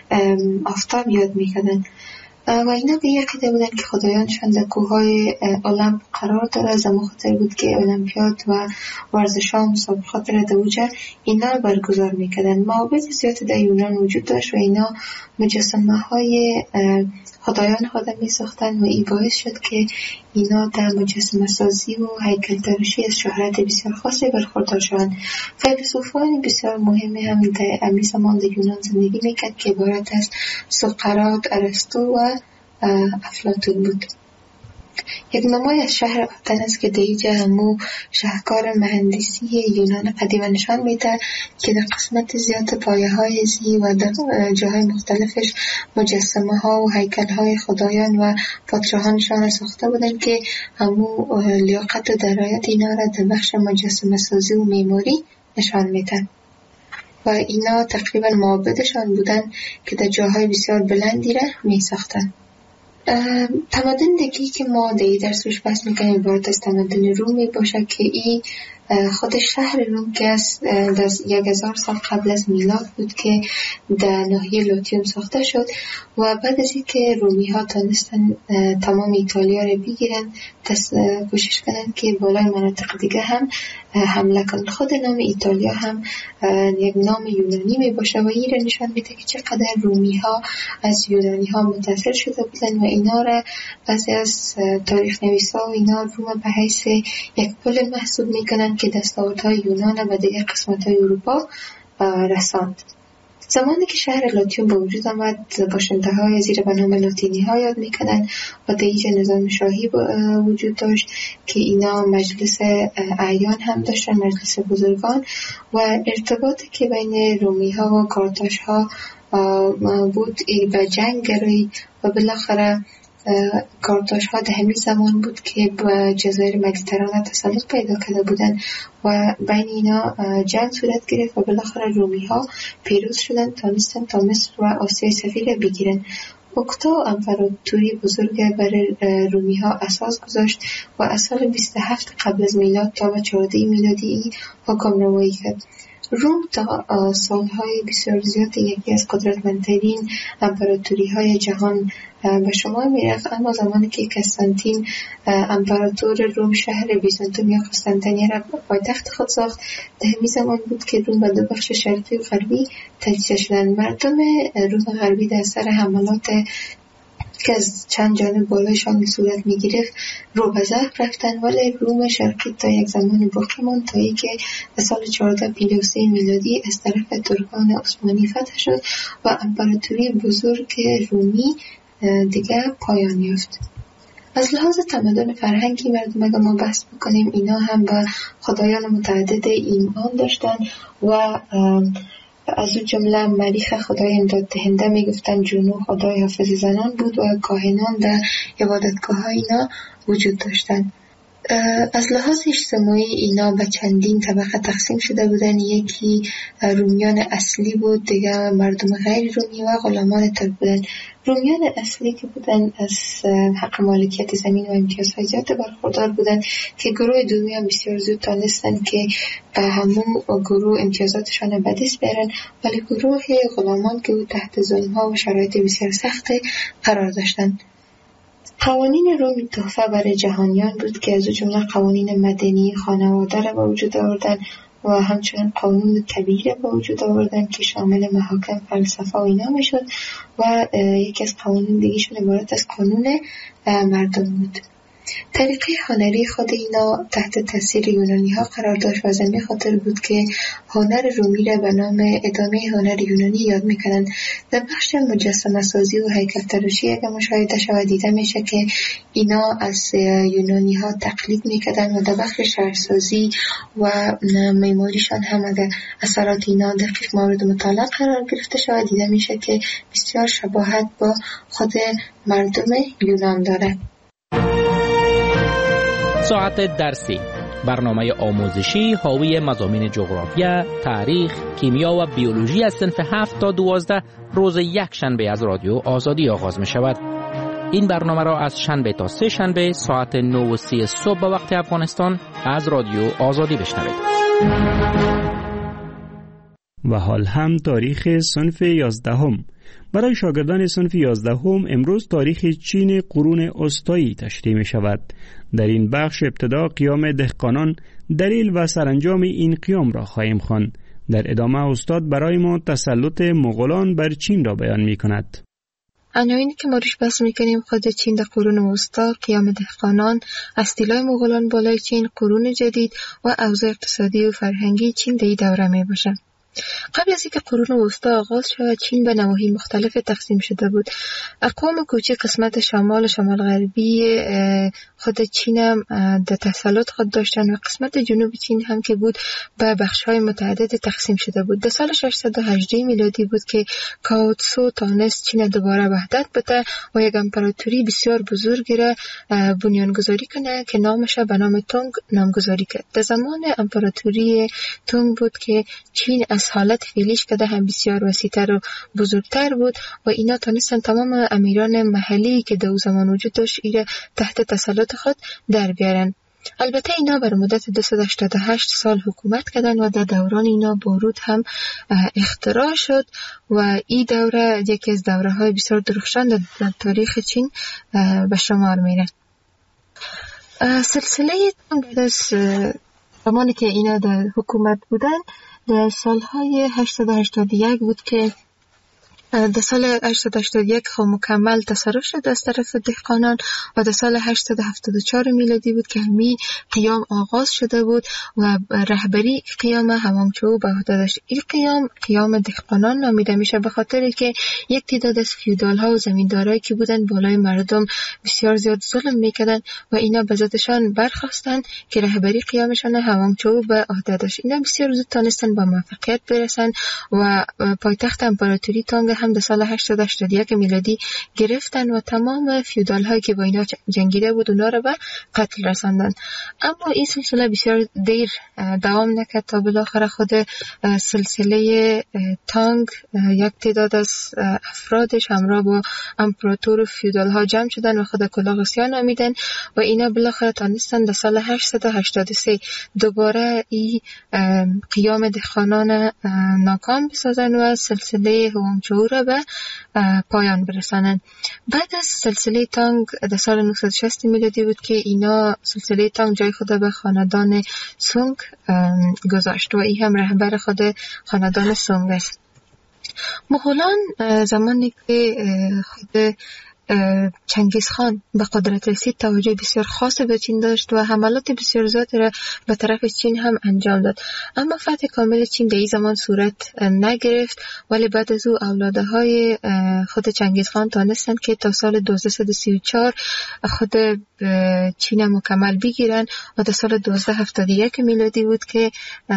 آفتاب یاد می کردن. و اینا به یک عقیده بودن که خدایانشان در کوههای المپ قرار داره. زمان خاطر بود که المپیاد و ورزش‌ها و مسابقات را در اوج اینا رو برگزار میکردن. معابد زیاد در یونان وجود داشت و اینا مجسمه های خدایان خود می ساختن و این باعث شد که اینا در مجسمه سازی و هیکل تراشی از شهرت بسیار خاصی برخوردار شدند. فیلسوفان بسیار مهمی هم در امی زمان در یونان زندگی میکرد که عبارت از سقراط، ارسطو و افلاطون بود. یک نمای از شهر آتن است که دیجا همو شهکار مهندسی یونان قدیم نشان میده که در قسمت زیاد پایه های زی و در جاهای مختلفش مجسمه ها و هیکل های خدایان و پادشاهانشان ساخته بودن که همو لیاقت و درایت اینا را در بخش مجسمه سازی و معماری نشان میدن و اینا تقریبا معابدشان بودن که در جاهای بسیار بلندی را می ساختن. تمدن دیگی که ما در درسش بحث میکنیم عبارت از تمدن رومی باشه که این خود شهر روم که از 1000 سال قبل از میلاد بود که در ناحیه لاتیوم ساخته شد و بعد از اینکه رومی ها تونستن تمام ایتالیا رو بگیرن کوشش کنن که بالای مناطق دیگه هم حمله کنن. خود نام ایتالیا هم یک نام یونانی می باشه و این رو نشان میده که چقدر رومی ها از یونانی ها متاثر شده بودن و اینا را بعضی از تاریخ نویسا و اینا روم به حیث یک پل محسوب میکنن که دستاوردهای یونان و دیگر قسمت‌های اروپا رساند. زمانی که شهر لاتیوم به وجود آمد باشنده‌های زیر به نام لاتینی‌ها یاد می‌کنند و در اینجا نظام شاهی وجود داشت که اینا مجلس اعیان هم داشتن، مجلس بزرگان و ارتباطی که بین رومی‌ها و کارتاژها بود به جنگ گرایی و بالاخره کارتاژها در همین زمان بود که به جزایر مدیترانه تسلط پیدا کرده بودند و بین اینا جنگ صورت گرفت و بالاخره رومی ها پیروز شدند، تونستن تا مصر و آسیای صغیر بگیرن. اوکتا امپراتوری بزرگ برای رومی ها اساس گذاشت و از سال 27 قبل از میلاد تا به 14 میلادی حکمرانی کرد. روم تا سالهای بسیار زیاد یکی از قدرتمندترین امپراتوری های جهان به شما میرفت، اما زمانی که قسطنطین امپراتور روم شهر بیزانتوم یا قسطنطنیه را پایتخت خود ساخت، در همین زمان بود که روم به دو بخش شرقی و غربی تجزیه شدند. مردم روم غربی در سر حملات که از چند جانب بالایشان صورت میگیرفت رو به ضعف رفتن، ولی روم شرقی تا یک زمان باقی ماند تا اینکه در سال 1453 میلادی از طرف ترکان عثمانی فتح شد و امپراتوری بزرگ رومی دیگه پایان یافت. از لحاظ تمدن فرهنگی مردم اگه ما بحث بکنیم اینا هم به خدایان متعدد ایمان داشتن و از اون جمله مریخ خدای امداد دهنده میگفتن، جونو خدای حافظ زنان بود و کاهنان در عبادتگاه ها اینا وجود داشتن. از لحاظ اجتماعی اینا به چندین طبقه تقسیم شده بودن. یکی رومیان اصلی بود، دیگه مردم غیر رومی و غلامان ترک بودن. رومیان اصلی که بودن از حق مالکیت زمین و امتیازهای زیاد برخوردار بودن که گروه دومی هم بسیار زود تانستن که همون گروه امتیازاتشان به دست بیارن، ولی گروه غلامان که بود تحت ظلم‌ها و شرایط بسیار سخت قرار داشتن. قوانین روم تحفه برای جهانیان بود که از جمله قوانین مدنی خانواده را به وجود آوردن و همچنین قانون کبیر به وجود آوردن که شامل محاکم، فلسفه و اینا میشد و یکی از قوانین دیگه‌شون عبارت از قانون مردم بود. طریقه هنری خود اینا تحت تاثیر یونانی ها قرار داشت و زمین خاطر بود که هنر رومی را به نام ادامه هنر یونانی یاد میکنن. در بخش مجسمه سازی و هیکل تراشی اگر مشاهده شود دیده میشه که اینا از یونانی ها تقلید میکردن و در بخش شهرسازی و معماریشان هم اگر اثرات اینا دقیق مورد مطالعه قرار گرفته شود دیده میشه که بسیار شباهت با خود مردم یونان داره. ساعت درسی، برنامه آموزشی حاوی مضامین جغرافیا، تاریخ، کیمیا و بیولوژی از صنف 7 تا 12 روز یک شنبه از رادیو آزادی آغاز می شود. این برنامه را از شنبه تا سه شنبه ساعت 9:30 صبح به وقت افغانستان از رادیو آزادی بشنوید. و حال هم تاریخ صنف 11. برای شاگردان صنف 11 امروز تاریخ چین قرون وسطایی تشریح می شود. در این بخش ابتدا قیام دهقانان، دلیل و سرانجام این قیام را خواهیم خواند. در ادامه استاد برای ما تسلط مغولان بر چین را بیان می کند. عناوینی که ما روش بحث میکنیم خود چین در قرون وسطا، قیام دهقانان، استیلای مغولان بالای چین، قرون جدید و اوضاع اقتصادی و فرهنگی چین در این دوره می باشه. قبل از اینکه قرون وسطا آغاز شود چین به نواحی مختلف تقسیم شده بود. اقوام کوچک قسمت شمال و شمال غربی خود چین هم در تسلط خود داشتن و قسمت جنوب چین هم که بود به بخش‌های متعدد تقسیم شده بود. در سال 618 میلادی بود که کاو تسو تانست چین دوباره وحدت بده و یک امپراتوری بسیار بزرگ را بنیانگذاری کنه که نامش به نام تونگ نامگذاری کرد. در زمان امپراتوری تونگ بود که چین از حالت فعلیش که هم بسیار وسیع‌تر و بزرگتر بود و اینا تانستن تمام امیران محلی که در زمان وجود داشت ایره تحت تسلط خود در بیارن. البته اینا بر مدت 288 سال حکومت کردن و در دوران اینا بارود هم اختراع شد و این دوره یکی از دوره‌های بسیار درخشان در تاریخ چین به شمار میره. سلسله بعد از زمانی که اینا در حکومت بودن در سالهای 881 بود که در سال 881 خب مکمل تصرف شد از طرف دهقانان و در سال 874 میلادی بود که همی قیام آغاز شده بود و رهبری قیام هوانگچو به عهده داشت. این قیام دهقانان نامیده میشه به خاطر که یک تعداد از فیودال ها و زمیندارایی که بودن بالای مردم بسیار زیاد ظلم میکردن و اینا به ذاتشان برخواستن که رهبری قیامشان هوانگچو به عهده داشت. اینا بسیار زود تانستن با موفقیت برسن و پایتخت امپراتوری تانگ هم در سال 881 میلادی گرفتن و تمام فیودال هایی که با اینا جنگیده بود اونا رو به قتل رساندن. اما این سلسله بسیار دیر دوام نکرد تا بالاخره خود سلسله تانگ یک تعداد از افرادش همراه با امپراتور فیودال ها جمع شدن و خود کلاغسیا نامیدن و اینا بالاخره تانستن در سال 883 دوباره این قیام دهقانان ناکام بسازن و سلسله هوانگچو را به پایان برسانن. بعد از سلسله تانگ در سال 960 میلادی بود که اینا سلسله تانگ جای خود به خاندان سونگ گذاشت و این هم رهبر خود خاندان سونگ است. مغولان زمانی که خود چنگیز خان به قدرت رسید توجه بسیار خاص به چین داشت و حملات بسیار زیادی را به طرف چین هم انجام داد. اما فتح کامل چین در این زمان صورت نگرفت ولی بعد از او اولادهای خود چنگیز خان تانستن که تا سال 1234 خود چین مکمل بگیرن و در سال 1271 میلادی بود که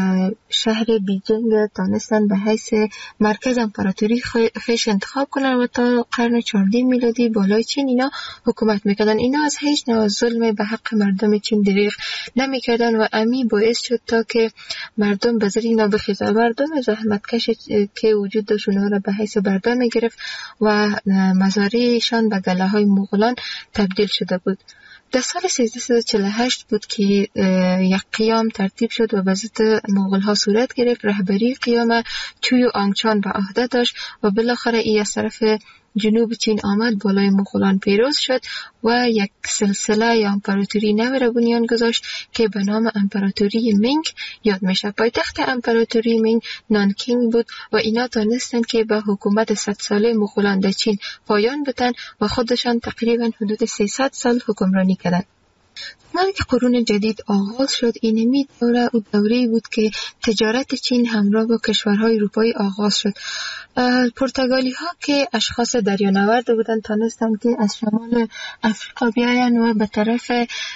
شهر بیجینگ تانستن به حیث مرکز امپراتوری خیش انتخاب کنن و تا قرن 14 میلادی بالای چین اینا حکومت میکردن. اینا از هیچ نوع ظلم به حق مردم چین دریغ نمیکردن و امی باعث شد تا که مردم به زیر اینا بخیزن. مردم زحمتکش که وجود داشت اونها را به حیث برده میگرفت و مزارعشان به گله های مغولان تبدیل شده بود. در سال 1348 بود که یک قیام ترتیب شد و به ضد مغول ها صورت گرفت. رهبری قیام چوی و آنگچان به عهده داشت و بالاخره ای از طرف جنوب چین آمد بالای مغولان پیروز شد و یک سلسله یا امپراتوری نو را بنیان گذاشت که به نام امپراتوری مینگ یاد میشه. پایتخت امپراتوری مینگ نانکینگ بود و اینا تانستند که به حکومت 100 ساله مغولان در چین پایان بدن و خودشان تقریبا حدود 300 سال حکمرانی کردند. زمانی که قرون جدید آغاز شد اینمی دوره او دوره‌ای بود که تجارت چین همراه با کشورهای اروپایی آغاز شد. پرتغالی ها که اشخاص دریانورد بودند تانستند که از شمال افریقا بیاین و به طرف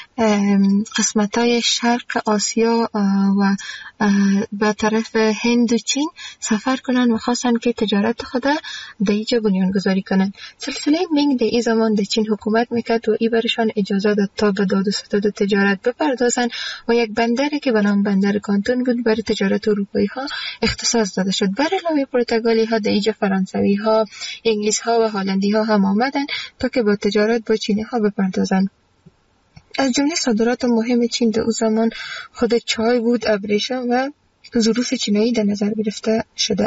قسمت‌های شرق آسیا و به طرف هند و چین سفر کنند و خواستند که تجارت خود در اینجا بنیانگذاری کنند. سلسله مینگ در این زمان در چین حکومت میکرد و این برشان اجازه داد تا به داد و ستد تجارت بپردازند و یک بندری که به نام بندر کانتون بود برای تجارت اروپایی ها اختصاص داده شد. بر علاوه پرتغالی ها در اینجا فرانسوی ها، انگلیس ها و هلندی ها هم آمدند تا که با تجارت با چینی ها بپردازند. از جمله صادرات مهم چین در اون زمان خود چای بود، ابریشم و ظروف چینایی در نظر گرفته شده.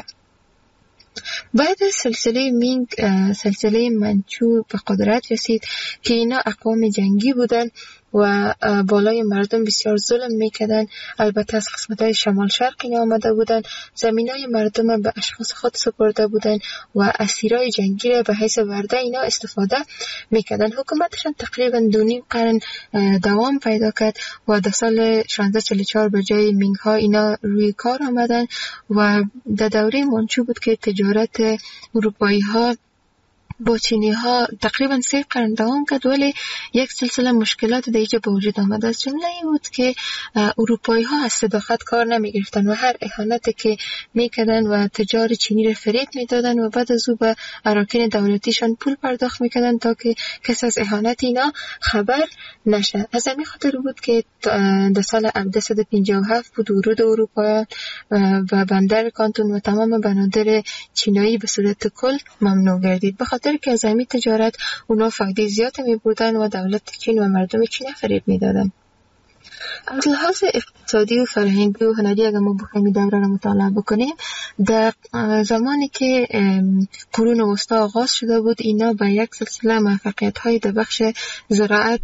بعد از سلسله مینگ سلسله منچو به قدرت رسید که اینا اقوام جنگی بودن و بالای مردم بسیار ظلم میکردن. البته از قسمت‌های شمال شرق اینا آمده بودن، زمینای مردم به اشخاص خود سپرده بودن و اسیرای جنگی را به حیث ورده اینا استفاده میکردن. حکومتشان تقریبا 2.5 قرن دوام پیدا کرد و در سال 1644 به جای مینگ ها اینا روی کار آمدن و در دوره منچو بود که تجارت اروپایی ها با چینی ها تقریبا 3 قرن دوام کرد، ولی یک سلسله مشکلات در اینجا به وجود آمد. از جمله این بود که اروپایی ها از صداقت کار نمی گرفتن و هر اهانتی که می کردن و تجار چینی را فریب می دادن و بعد از او به اراکین دولتیشان پول پرداخت می کردن تا که کسی از اهانت اینا خبر نشه. از همین خاطر بود که در سال 1757 بود ورود اروپاییان و بندر کانتون و تمام بنادر چینایی به صورت کل ممنوع گردید، بخاطر که از همین تجارت اونا فایده زیاد می بردن و دولت چین و مردم چین فریب می دادن. از لحاظ اقتصادی و فرهنگی و هنری اگر ما بخوایم این دوره را مطالعه بکنیم، در زمانی که قرون وسطا آغاز شده بود اینا به یک سلسله موفقیت‌های در بخش زراعت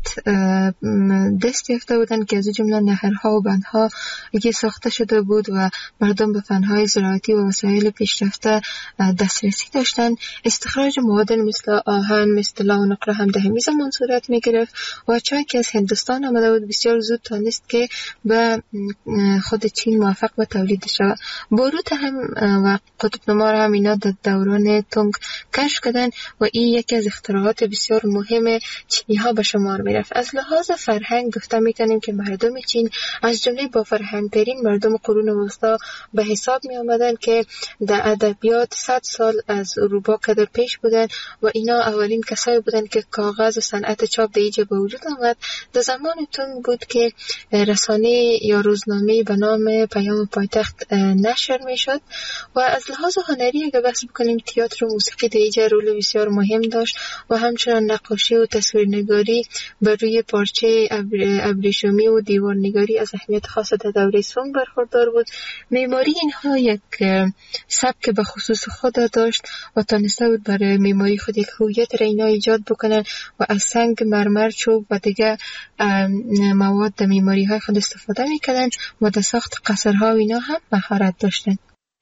دست یافته بودند که از جمله نهرها و بندها که ساخته شده بود و مردم به فن‌های زراعتی و وسایل پیشرفته دسترسی داشتند. استخراج مواد مثل آهن، مثل لا و نقره هم در همین زمان صورت می‌گرفت و چون که از هندوستان آمده بود بسیار زود تانست که به خود چین موفق به تولید شود. باروت هم و قطب‌نما هم اینا در دوران تونگ کشف کردن و این یکی از اختراعات بسیار مهم چینی ها به شمار می رفت. از لحاظ فرهنگ گفته می کنیم که مردم چین از جمله با فرهنگ‌ترین مردم قرون وسطا به حساب می آمدن که در ادبیات 100 سال از اروپا قدر پیش بودن و اینا اولین کسایی بودن که کاغذ و صنعت چاپ در اینجا به وجود آمد. در زمان تونگ بود که رسانه یا روزنامه به نام پیام پایتخت نشر می شد و از لحاظ هنری اگر بحث بکنیم تئاتر و موسیقی در اینجا رول بسیار مهم داشت و همچنان نقاشی و تصویرنگاری بر روی پارچه ابریشمی و دیوارنگاری از اهمیت خاص در دوره سونگ برخوردار بود. معماری اینها یک سبک به خصوص خود داشت و تانسته بود برای معماری خود یک هویت را اینا ایجاد بکنن و از سنگ، مرمر، چوب و دیگر مواد در معماری های خود استفاده میکردن و در ساخت قصرها و اینا هم مهارت داشتن.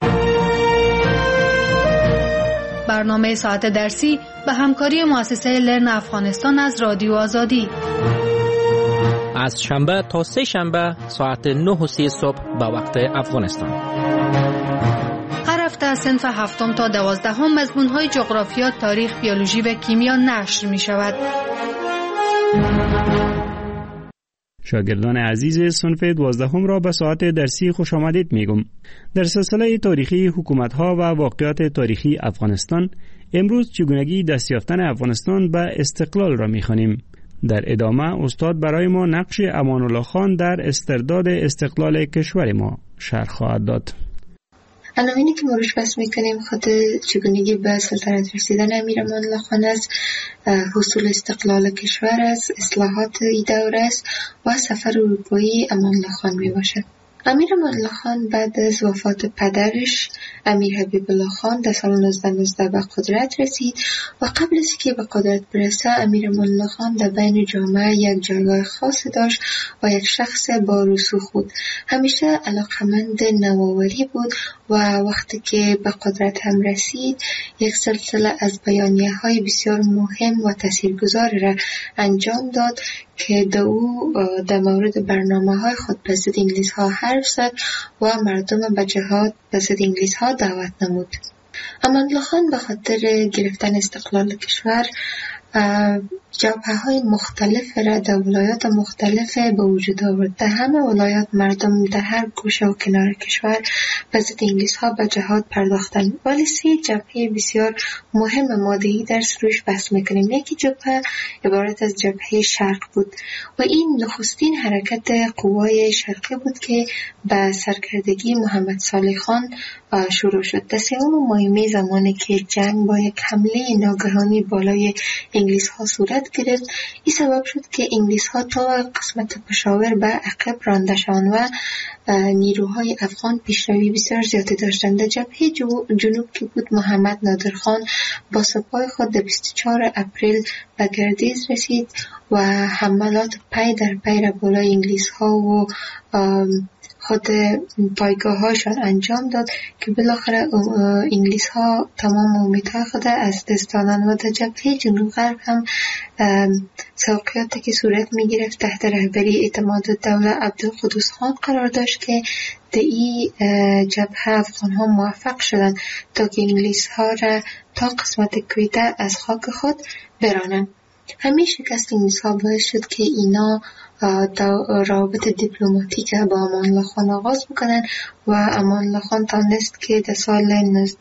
برنامه ساعت درسی به همکاری مؤسسه لرن افغانستان از رادیو آزادی از شنبه تا 3 شنبه ساعت 9:30 صبح به وقت افغانستان. هر هفته از صنف 7 تا 12 مضمون‌های جغرافیا، تاریخ، بیولوژی و کیمیا نشر می‌شود. شاگردان عزیز صنف 12 را به ساعت درسی خوش آمدید میگم. در سلسله تاریخی حکومت‌ها و واقعات تاریخی افغانستان امروز چگونگی دست یافتن افغانستان به استقلال را می‌خوانیم. در ادامه استاد برای ما نقش امان الله خان در استرداد استقلال کشور ما شرح خواهد داد. عناوینی که ما روش بحث میکنیم خود چگونگی به سلطنت رسیدن امیر امان الله خان است، حصول استقلال کشور است، اصلاحات این دوره است و سفر اروپایی امان الله خان می باشد. امیر امان الله خان بعد از وفات پدرش امیر حبیب الله خان در سال 1919 به قدرت رسید و قبل از که به قدرت برسه امیر امان الله خان در بین جامعه یک جایگاه خاص داشت و یک شخص با رسوخ بود. همیشه علاقمند نوآوری بود و وقتی که به قدرت هم رسید یک سلسله از بیانیه‌های بسیار مهم و تاثیرگذار را انجام داد که در مورد برنامه‌های خود به ضد انگلیس‌ها حرف زد و مردم به جهاد به ضد انگلیس‌ها دعوت نمود. امان الله خان به خاطر گرفتن استقلال کشور جبهه‌های مختلف را در ولایات مختلف به وجود آورد. در همه ولایات مردم در هر گوشه و کنار کشور به ضد انگلیس‌ها به جهاد پرداختند، ولی 3 جبهه بسیار مهم ماده‌ای در روش بحث می‌کنیم. یکی جبهه عبارت از جبهه شرق بود و این نخستین حرکت قوای شرقی بود که به سرکردگی محمد صالح خان شروع شد. در 3 ماه می زمانی که جنگ با یک حمله ناگهانی بالای انگلیس ها صورت گرفت. این سبب شد که انگلیس ها تا قسمت پشاور به عقب رانده شدند و نیروهای افغان پیشروی بسیار زیادی داشتند. در جبهه جنوب که بود محمد نادر خان با سپاه خود در 24 اپریل به گردیز رسید و حملات پی در پی را بالای انگلیس ها و خود پایگاه هاشان انجام داد که بالاخره انگلیس ها تمام امیدها خود از دست دادند و در جبهه جنوب غرب هم توقیاتی که صورت می گرفت تحت رهبری اعتمادالدوله عبدالقدوس خان قرار داشت که در این جبهه افغان ها موفق شدند تا که انگلیس ها را تا قسمت کویته از خاک خود برانند. همین شکست انگلیس ها باعث شد که اینا روابط دیپلماتیک با امان الله خان آغاز بکنن و امان الله خان تانست که در سال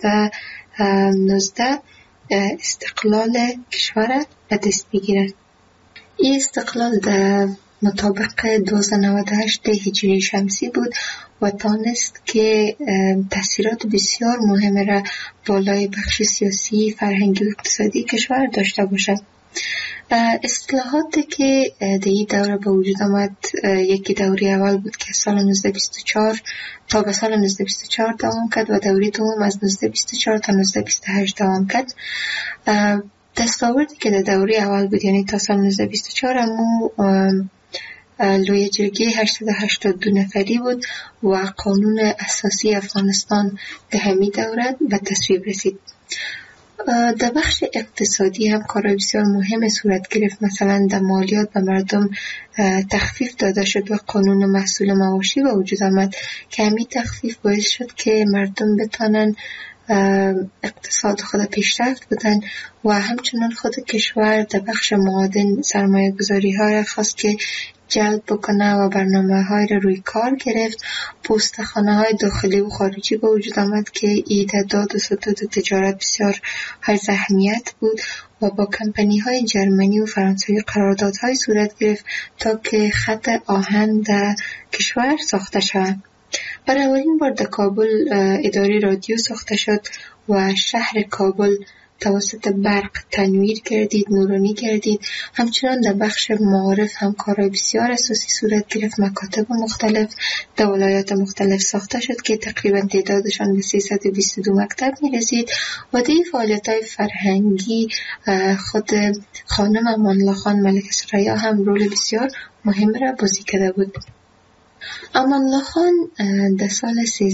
1919 استقلال کشور به دست بگیرد. این استقلال در مطابق 1298 هجری شمسی بود و تانست که تأثیرات بسیار مهم را بالای بخش سیاسی، فرهنگی و اقتصادی کشور داشته باشد. اصلاحاتی که در این دوره به وجود آمد، یکی دوره اول بود که سال 1924 تا به سال 1924 دوام کرد و دوره دوم از 1924 تا 1928 دوام کرد. دستاوردی که در دوره اول بود یعنی تا سال 1924 امو لوی جرگه 882 نفری بود و قانون اساسی افغانستان در همین دوره به تصویب رسید. در بخش اقتصادی هم کارهای بسیار مهم صورت گرفت. مثلا در مالیات به مردم تخفیف داده شد و قانون محصول مواشی به وجود آمد که همین تخفیف باعث شد که مردم بتانن اقتصاد خود پیشرفت بدن و همچنان خود کشور در بخش معادن سرمایه گذاری ها را خواست که جلب بکنه و برنامه های را روی کار گرفت. پستخانه های داخلی و خارجی به وجود آمد که ایجاد و ستاد تجارت بسیار های اهمیت بود و با کمپانی های جرمنی و فرانسوی قراردادهای صورت گرفت تا که خط آهن در کشور ساخته شود. برای اولین بار در کابل اداره رادیو ساخته شد و شهر کابل توسط برق تنویر گردید، نورانی گردید. همچنان در بخش معارف هم کارهای بسیار اساسی صورت گرفت. مکاتب مختلف در ولایات مختلف ساخته شد که تقریبا تعدادشان به 322 مکتب می رسید و در فعالیت‌های فرهنگی خود خانم امان الله خان ملکه ثریا هم رول بسیار مهم را بازی کرده بود. امان الله خان در سال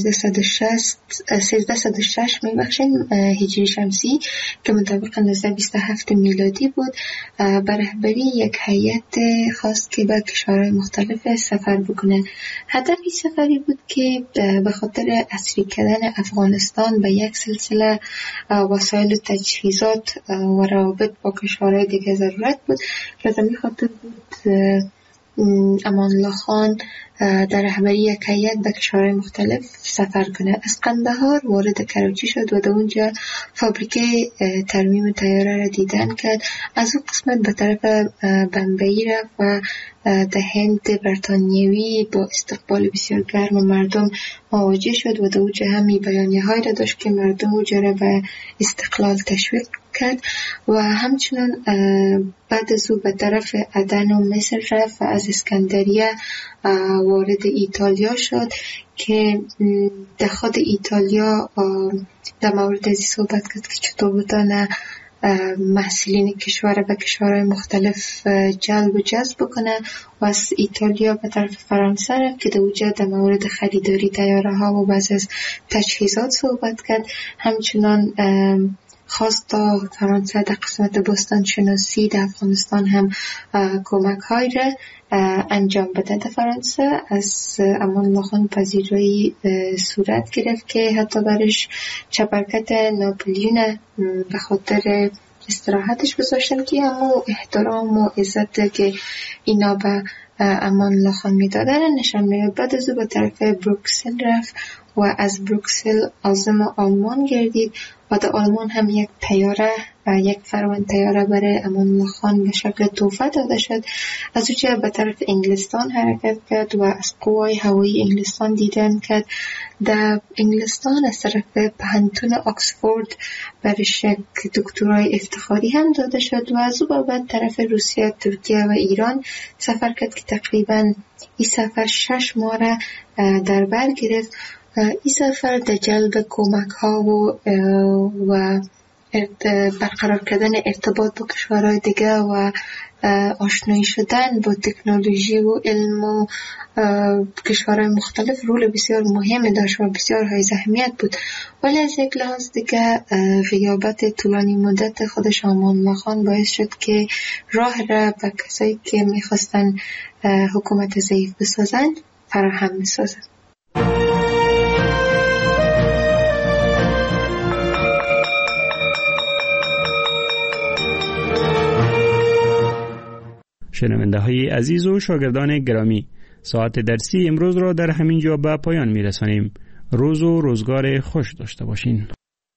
1306 هجری شمسی که مطابق 1927 میلادی بود بر رهبری یک هیئت خواست که به کشورهای مختلف سفر بکنه. هدف این سفری بود که به خاطر عصری کردن افغانستان به یک سلسله وسایل و تجهیزات و روابط با کشورهای دیگه ضرورت بود که از همین خاطر بود امان الله خان در رهبری یک هیئت به کشورهای مختلف سفر کنه. از قندهار وارد کراچی شد و در اونجا فابریکه ترمیم طیاره را دیدن کرد. از اون قسمت به طرف بمبئی رفت و در هند بریتانیایی با استقبال بسیار گرم و مردم مواجه شد و در اونجا همی بیانیه های را داشت که مردم اونجا را به استقلال تشویق کرد و همچنان بعد از او به طرف عدن و مصر رفت و از اسکندریه وارد ایتالیا شد که در خود ایتالیا در مورد ازی صحبت کرد که چطور بتانه محصولین کشور به کشورهای مختلف جلب و جذب کنه و از ایتالیا به طرف فرانسه رفت که در اونجا در مورد خریداری طیاره ها و بعض از تجهیزات صحبت کرد. همچنان خواست تا فرانسه در قسمت باستان شناسی در افغانستان هم کمک های را انجام بده. در فرانسه از امان الله خان پذیرایی صورت گرفت که حتی برش چپرکت ناپلیون به خاطر استراحتش گذاشتن که اما احترام و عزت که اینا به امان الله خان میدادن نشان میده. بعد از او به طرف بروکسل رفت و از بروکسل عازم آلمان گردید و در آلمان هم یک طیاره یک فرمان طیاره برای امان الله خان به شکل تحفه داده شد. از اونجا به طرف انگلستان حرکت کرد و از قوای هوایی انگلستان دیدن کرد در انگلستان از طرف پانتون آکسفورد برش یک دکترای افتخاری هم داده شد و از او بعد طرف روسیه، ترکیه و ایران سفر کرد که تقریبا این سفر 6 ماه را در بر گرفت. این سفر در جلب کمک ها و برقرار کردن ارتباط با کشورهای دیگه و آشنایی شدن با تکنولوژی و علم و کشورهای مختلف رول بسیار مهمی داشت و بسیار های اهمیت بود. ولی از یک لحاظ دیگه غیابت طولانی مدت خودش امان الله خان باعث شد که راه را به کسایی که میخواستن حکومت ضعیف بسازن فراهم بسازن. شنونده های عزیز و شاگردان گرامی، ساعت درسی امروز را در همین جا به پایان می رسانیم. روز و روزگار خوش داشته باشین.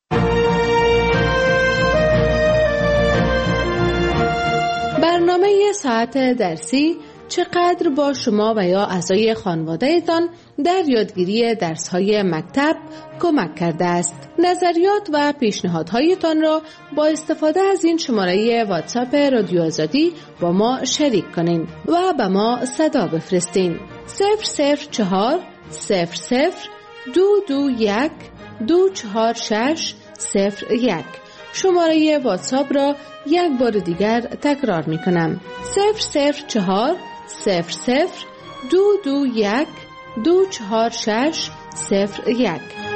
برنامه ساعت درسی چقدر با شما و یا اعضای خانواده‌تان در یادگیری درس‌های مکتب کمک کرده است. نظریات و پیشنهادهایتان را با استفاده از این شماره واتساپ رادیو آزادی با ما شریک کنین و به ما صدا بفرستین. 004 00 221 246 01. شماره واتساپ را یک بار دیگر تکرار می کنم. 004 00 221 246 01.